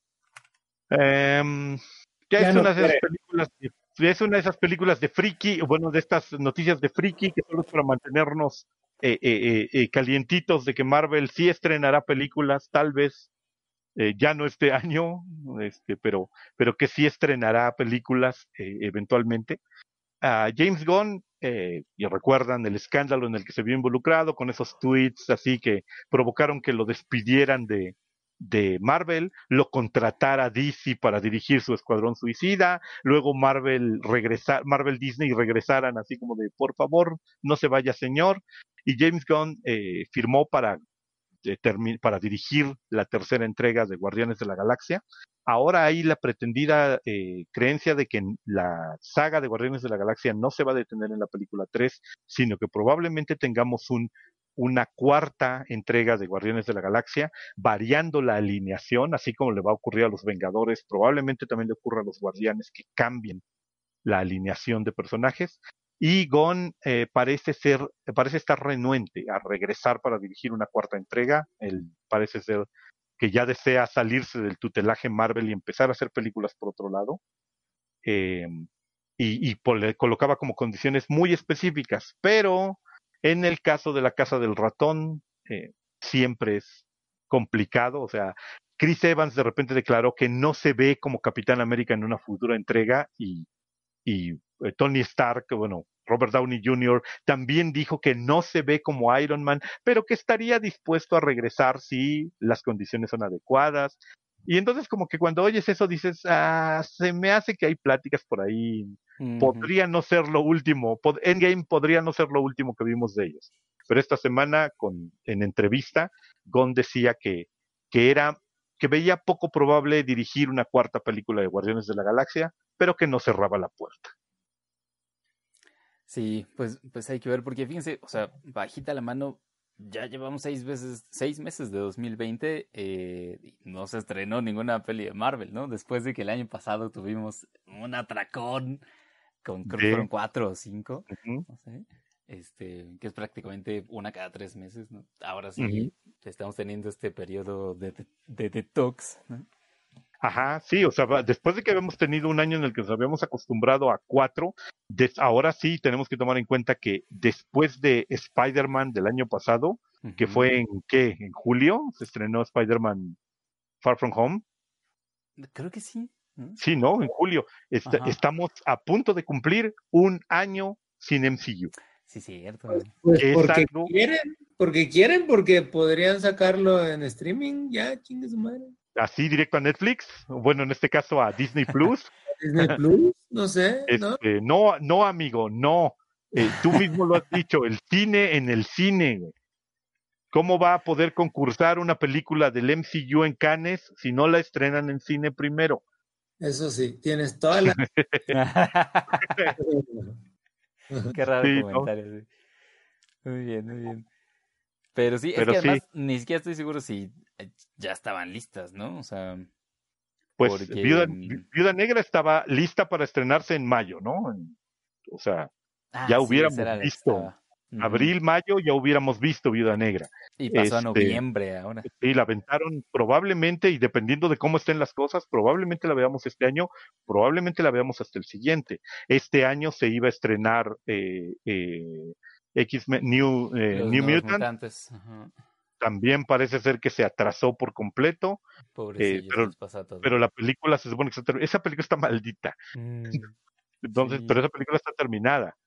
F: eh, ya
C: Ya
F: es
C: no
F: una de esas
C: quiere.
F: películas, de, es una de esas películas de friki, bueno, de estas noticias de friki que solo es para mantenernos eh, eh, eh, calientitos de que Marvel sí estrenará películas, tal vez eh, ya no este año, este, pero, pero que sí estrenará películas eh, eventualmente. Uh, James Gunn, eh, y recuerdan el escándalo en el que se vio involucrado con esos tweets así que provocaron que lo despidieran de, de Marvel, lo contratara D C para dirigir su Escuadrón Suicida, luego Marvel regresa, Marvel Disney regresaran así como de por favor no se vaya señor, y James Gunn eh, firmó para para dirigir la tercera entrega de Guardianes de la Galaxia. Ahora hay la pretendida eh, creencia de que la saga de Guardianes de la Galaxia no se va a detener en la película tres, sino que probablemente tengamos un, una cuarta entrega de Guardianes de la Galaxia, variando la alineación, así como le va a ocurrir a los Vengadores, probablemente también le ocurra a los Guardianes que cambien la alineación de personajes. Y Gon eh, parece ser, parece estar renuente a regresar para dirigir una cuarta entrega. Él parece ser que ya desea salirse del tutelaje Marvel y empezar a hacer películas por otro lado. Eh, y, y po- le colocaba como condiciones muy específicas, pero en el caso de la Casa del Ratón, eh, siempre es complicado, o sea, Chris Evans de repente declaró que no se ve como Capitán América en una futura entrega y, y eh, Tony Stark, bueno, Robert Downey junior también dijo que no se ve como Iron Man, pero que estaría dispuesto a regresar si las condiciones son adecuadas. Y entonces como que cuando oyes eso dices, ah, se me hace que hay pláticas por ahí,
B: Ujú.
F: podría no ser lo último, pod- Endgame podría no ser lo último que vimos de ellos. Pero esta semana, con, en entrevista, Gunn decía que, que era, que veía poco probable dirigir una cuarta película de Guardianes de la Galaxia, pero que no cerraba la puerta.
B: Sí, pues, pues hay que ver, porque fíjense, o sea, bajita la mano, ya llevamos seis meses, seis meses de dos mil veinte, eh, y no se estrenó ninguna peli de Marvel, ¿no? Después de que el año pasado tuvimos un atracón con, creo que
F: De,
B: fueron cuatro o cinco,
F: uh-huh,
B: no sé, este, que es prácticamente una cada tres meses, ¿no? Ahora
F: uh-huh.
B: sí estamos teniendo este periodo de, de, de detox, ¿no?
F: Ajá, sí, o sea, va- después de que habíamos tenido un año en el que nos habíamos acostumbrado a cuatro, des- ahora sí tenemos que tomar en cuenta que después de Spider-Man del año pasado, que
B: Ujú.
F: fue en ¿qué? En julio, se estrenó Spider-Man Far From Home.
B: Creo que sí, ¿no?
F: Sí, ¿no? En julio. Est-
B: Ajá,
F: estamos a punto de cumplir un año sin M C U,
B: sí, cierto.
C: Pues
F: que es
C: porque
F: algo
C: quieren, porque quieren, porque podrían sacarlo en streaming, ya, chingue su madre.
F: así directo a Netflix, bueno, en este caso a Disney Plus.
C: Disney Plus, no sé, ¿no?
F: Este, no, no, amigo, no. Eh, tú mismo lo has dicho, el cine en el cine, güey. ¿Cómo va a poder concursar una película del M C U en Cannes si no la estrenan en cine primero?
C: Eso sí, tienes toda la...
B: Qué raro
F: Sí, ¿no?
B: comentario, sí. Muy bien, muy bien. Pero sí, es
F: Pero
B: que
F: sí,
B: además ni siquiera estoy seguro si eh, ya estaban listas, ¿no? O sea,
F: pues
B: porque...
F: Viuda,
B: mm,
F: Viuda Negra estaba lista para estrenarse en mayo, ¿no? En- o sea,
B: Ah,
F: ya
B: sí, esa
F: hubiéramos
B: era la que
F: visto,
B: estaba. Ujú.
F: abril, mayo, ya hubiéramos visto Viuda Negra.
B: Y pasó a
F: Este,
B: noviembre ahora.
F: y la aventaron probablemente, y dependiendo de cómo estén las cosas, probablemente la veamos este año, probablemente la veamos hasta el siguiente. Este año se iba a estrenar eh, eh, X-Men New, eh,
B: Los
F: New
B: nuevos
F: Mutant,
B: mutantes. Ajá.
F: también parece ser que se atrasó por completo, eh,
B: Pobrecillos,
F: pero,
B: les pasa todo.
F: pero la película se supone que está, ter- esa película está maldita,
B: Mm,
F: entonces, pero
B: sí,
F: esa película está terminada.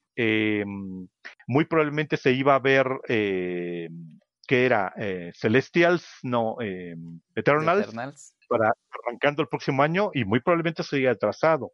F: Eh, muy probablemente se iba a ver, eh, ¿qué era? Eh, Celestials, no, eh,
B: de
F: Eternals,
B: Eternals.
F: para arrancando el próximo año y muy probablemente se haya atrasado.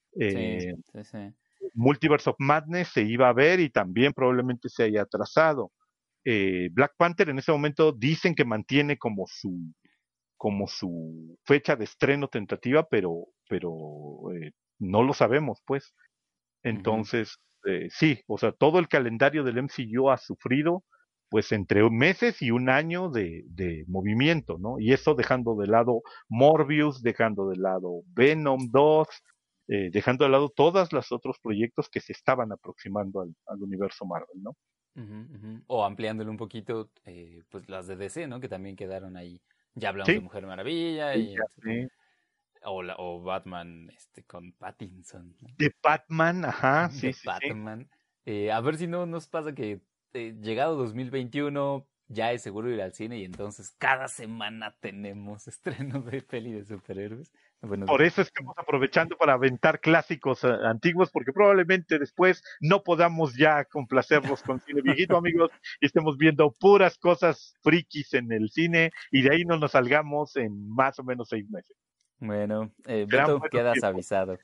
B: Sí,
F: Eh,
B: sí, sí.
F: Multiverse of Madness se iba a ver y también probablemente se haya atrasado. Eh, Black Panther en ese momento dicen que mantiene como su como su fecha de estreno tentativa, pero pero eh, no lo sabemos, pues.
B: Ujú,
F: Entonces, eh, sí, o sea, todo el calendario del M C U ha sufrido pues entre meses y un año de, de movimiento, ¿no? Y eso dejando de lado Morbius, dejando de lado Venom dos, eh, dejando de lado todos los otros proyectos que se estaban aproximando al, al universo Marvel, ¿no?
B: ujú, ujú. O ampliándole un poquito, eh, pues las de D C, ¿no? Que también quedaron ahí. Ya hablamos de
F: Sí,
B: Mujer Maravilla
F: sí,
B: y
F: ya
B: etcétera.
F: sé.
B: O, la, o Batman este, con Pattinson, ¿no?
F: De Batman, ajá, sí,
B: De
F: sí, sí.
B: Batman. Eh, a ver si no nos pasa que eh, llegado dos mil veintiuno ya es seguro ir al cine y entonces cada semana tenemos estrenos de peli de superhéroes. Bueno,
F: Por eso estamos aprovechando para aventar clásicos eh, antiguos, porque probablemente después no podamos ya complacerlos con cine viejito, amigos, y estemos viendo puras cosas frikis en el cine, y de ahí no nos salgamos en más o menos seis meses.
B: bueno eh,
F: Serán
B: Beto,
F: buenos
B: quedas
F: tiempos.
B: avisado.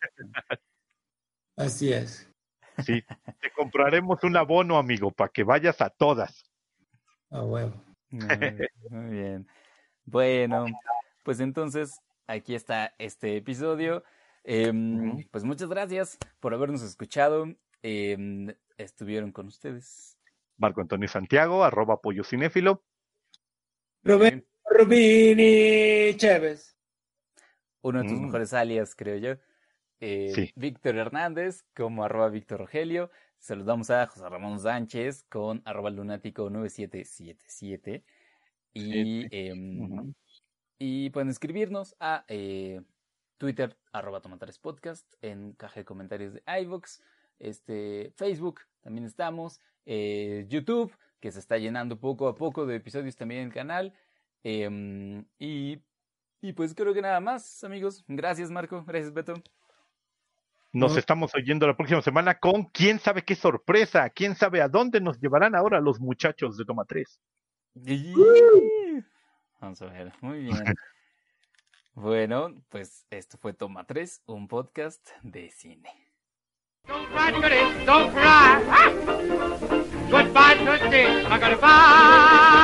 C: Así es.
F: Sí, te compraremos un abono, amigo, para que vayas a todas.
C: A huevo.
B: Muy, muy bien. Bueno, pues entonces aquí está este episodio. Em,
F: Ujú.
B: pues muchas gracias por habernos escuchado. Em, estuvieron con ustedes.
F: Marco Antonio Santiago, arroba apoyo cinéfilo.
C: Roberto
B: Sí,
C: Rubini Chévez.
B: uno de tus
F: Mm,
B: mejores alias, creo yo. Eh,
F: sí,
B: Víctor Hernández como arroba Víctor Rogelio. Saludamos a José Ramón Sánchez con arroba lunático nueve siete siete siete.
F: sí,
B: Y,
F: sí.
B: em,
F: Ujú.
B: y pueden escribirnos a eh, Twitter, arroba Toma tres Podcast, en caja de comentarios de iVoox, este, Facebook, también estamos, eh, YouTube, que se está llenando poco a poco de episodios también en el canal, eh, y, y pues creo que nada más, amigos. Gracias, Marco, gracias, Beto.
A: Nos estamos oyendo la próxima semana con quién sabe qué sorpresa, quién sabe a dónde nos llevarán ahora los muchachos de Toma tres.
B: Vamos a ver, muy bien. Bueno, pues esto fue Toma tres, un podcast de cine.
D: Don't cry, Goody, don't cry. Ah! Goodbye, Tootsie, I'm gonna bye.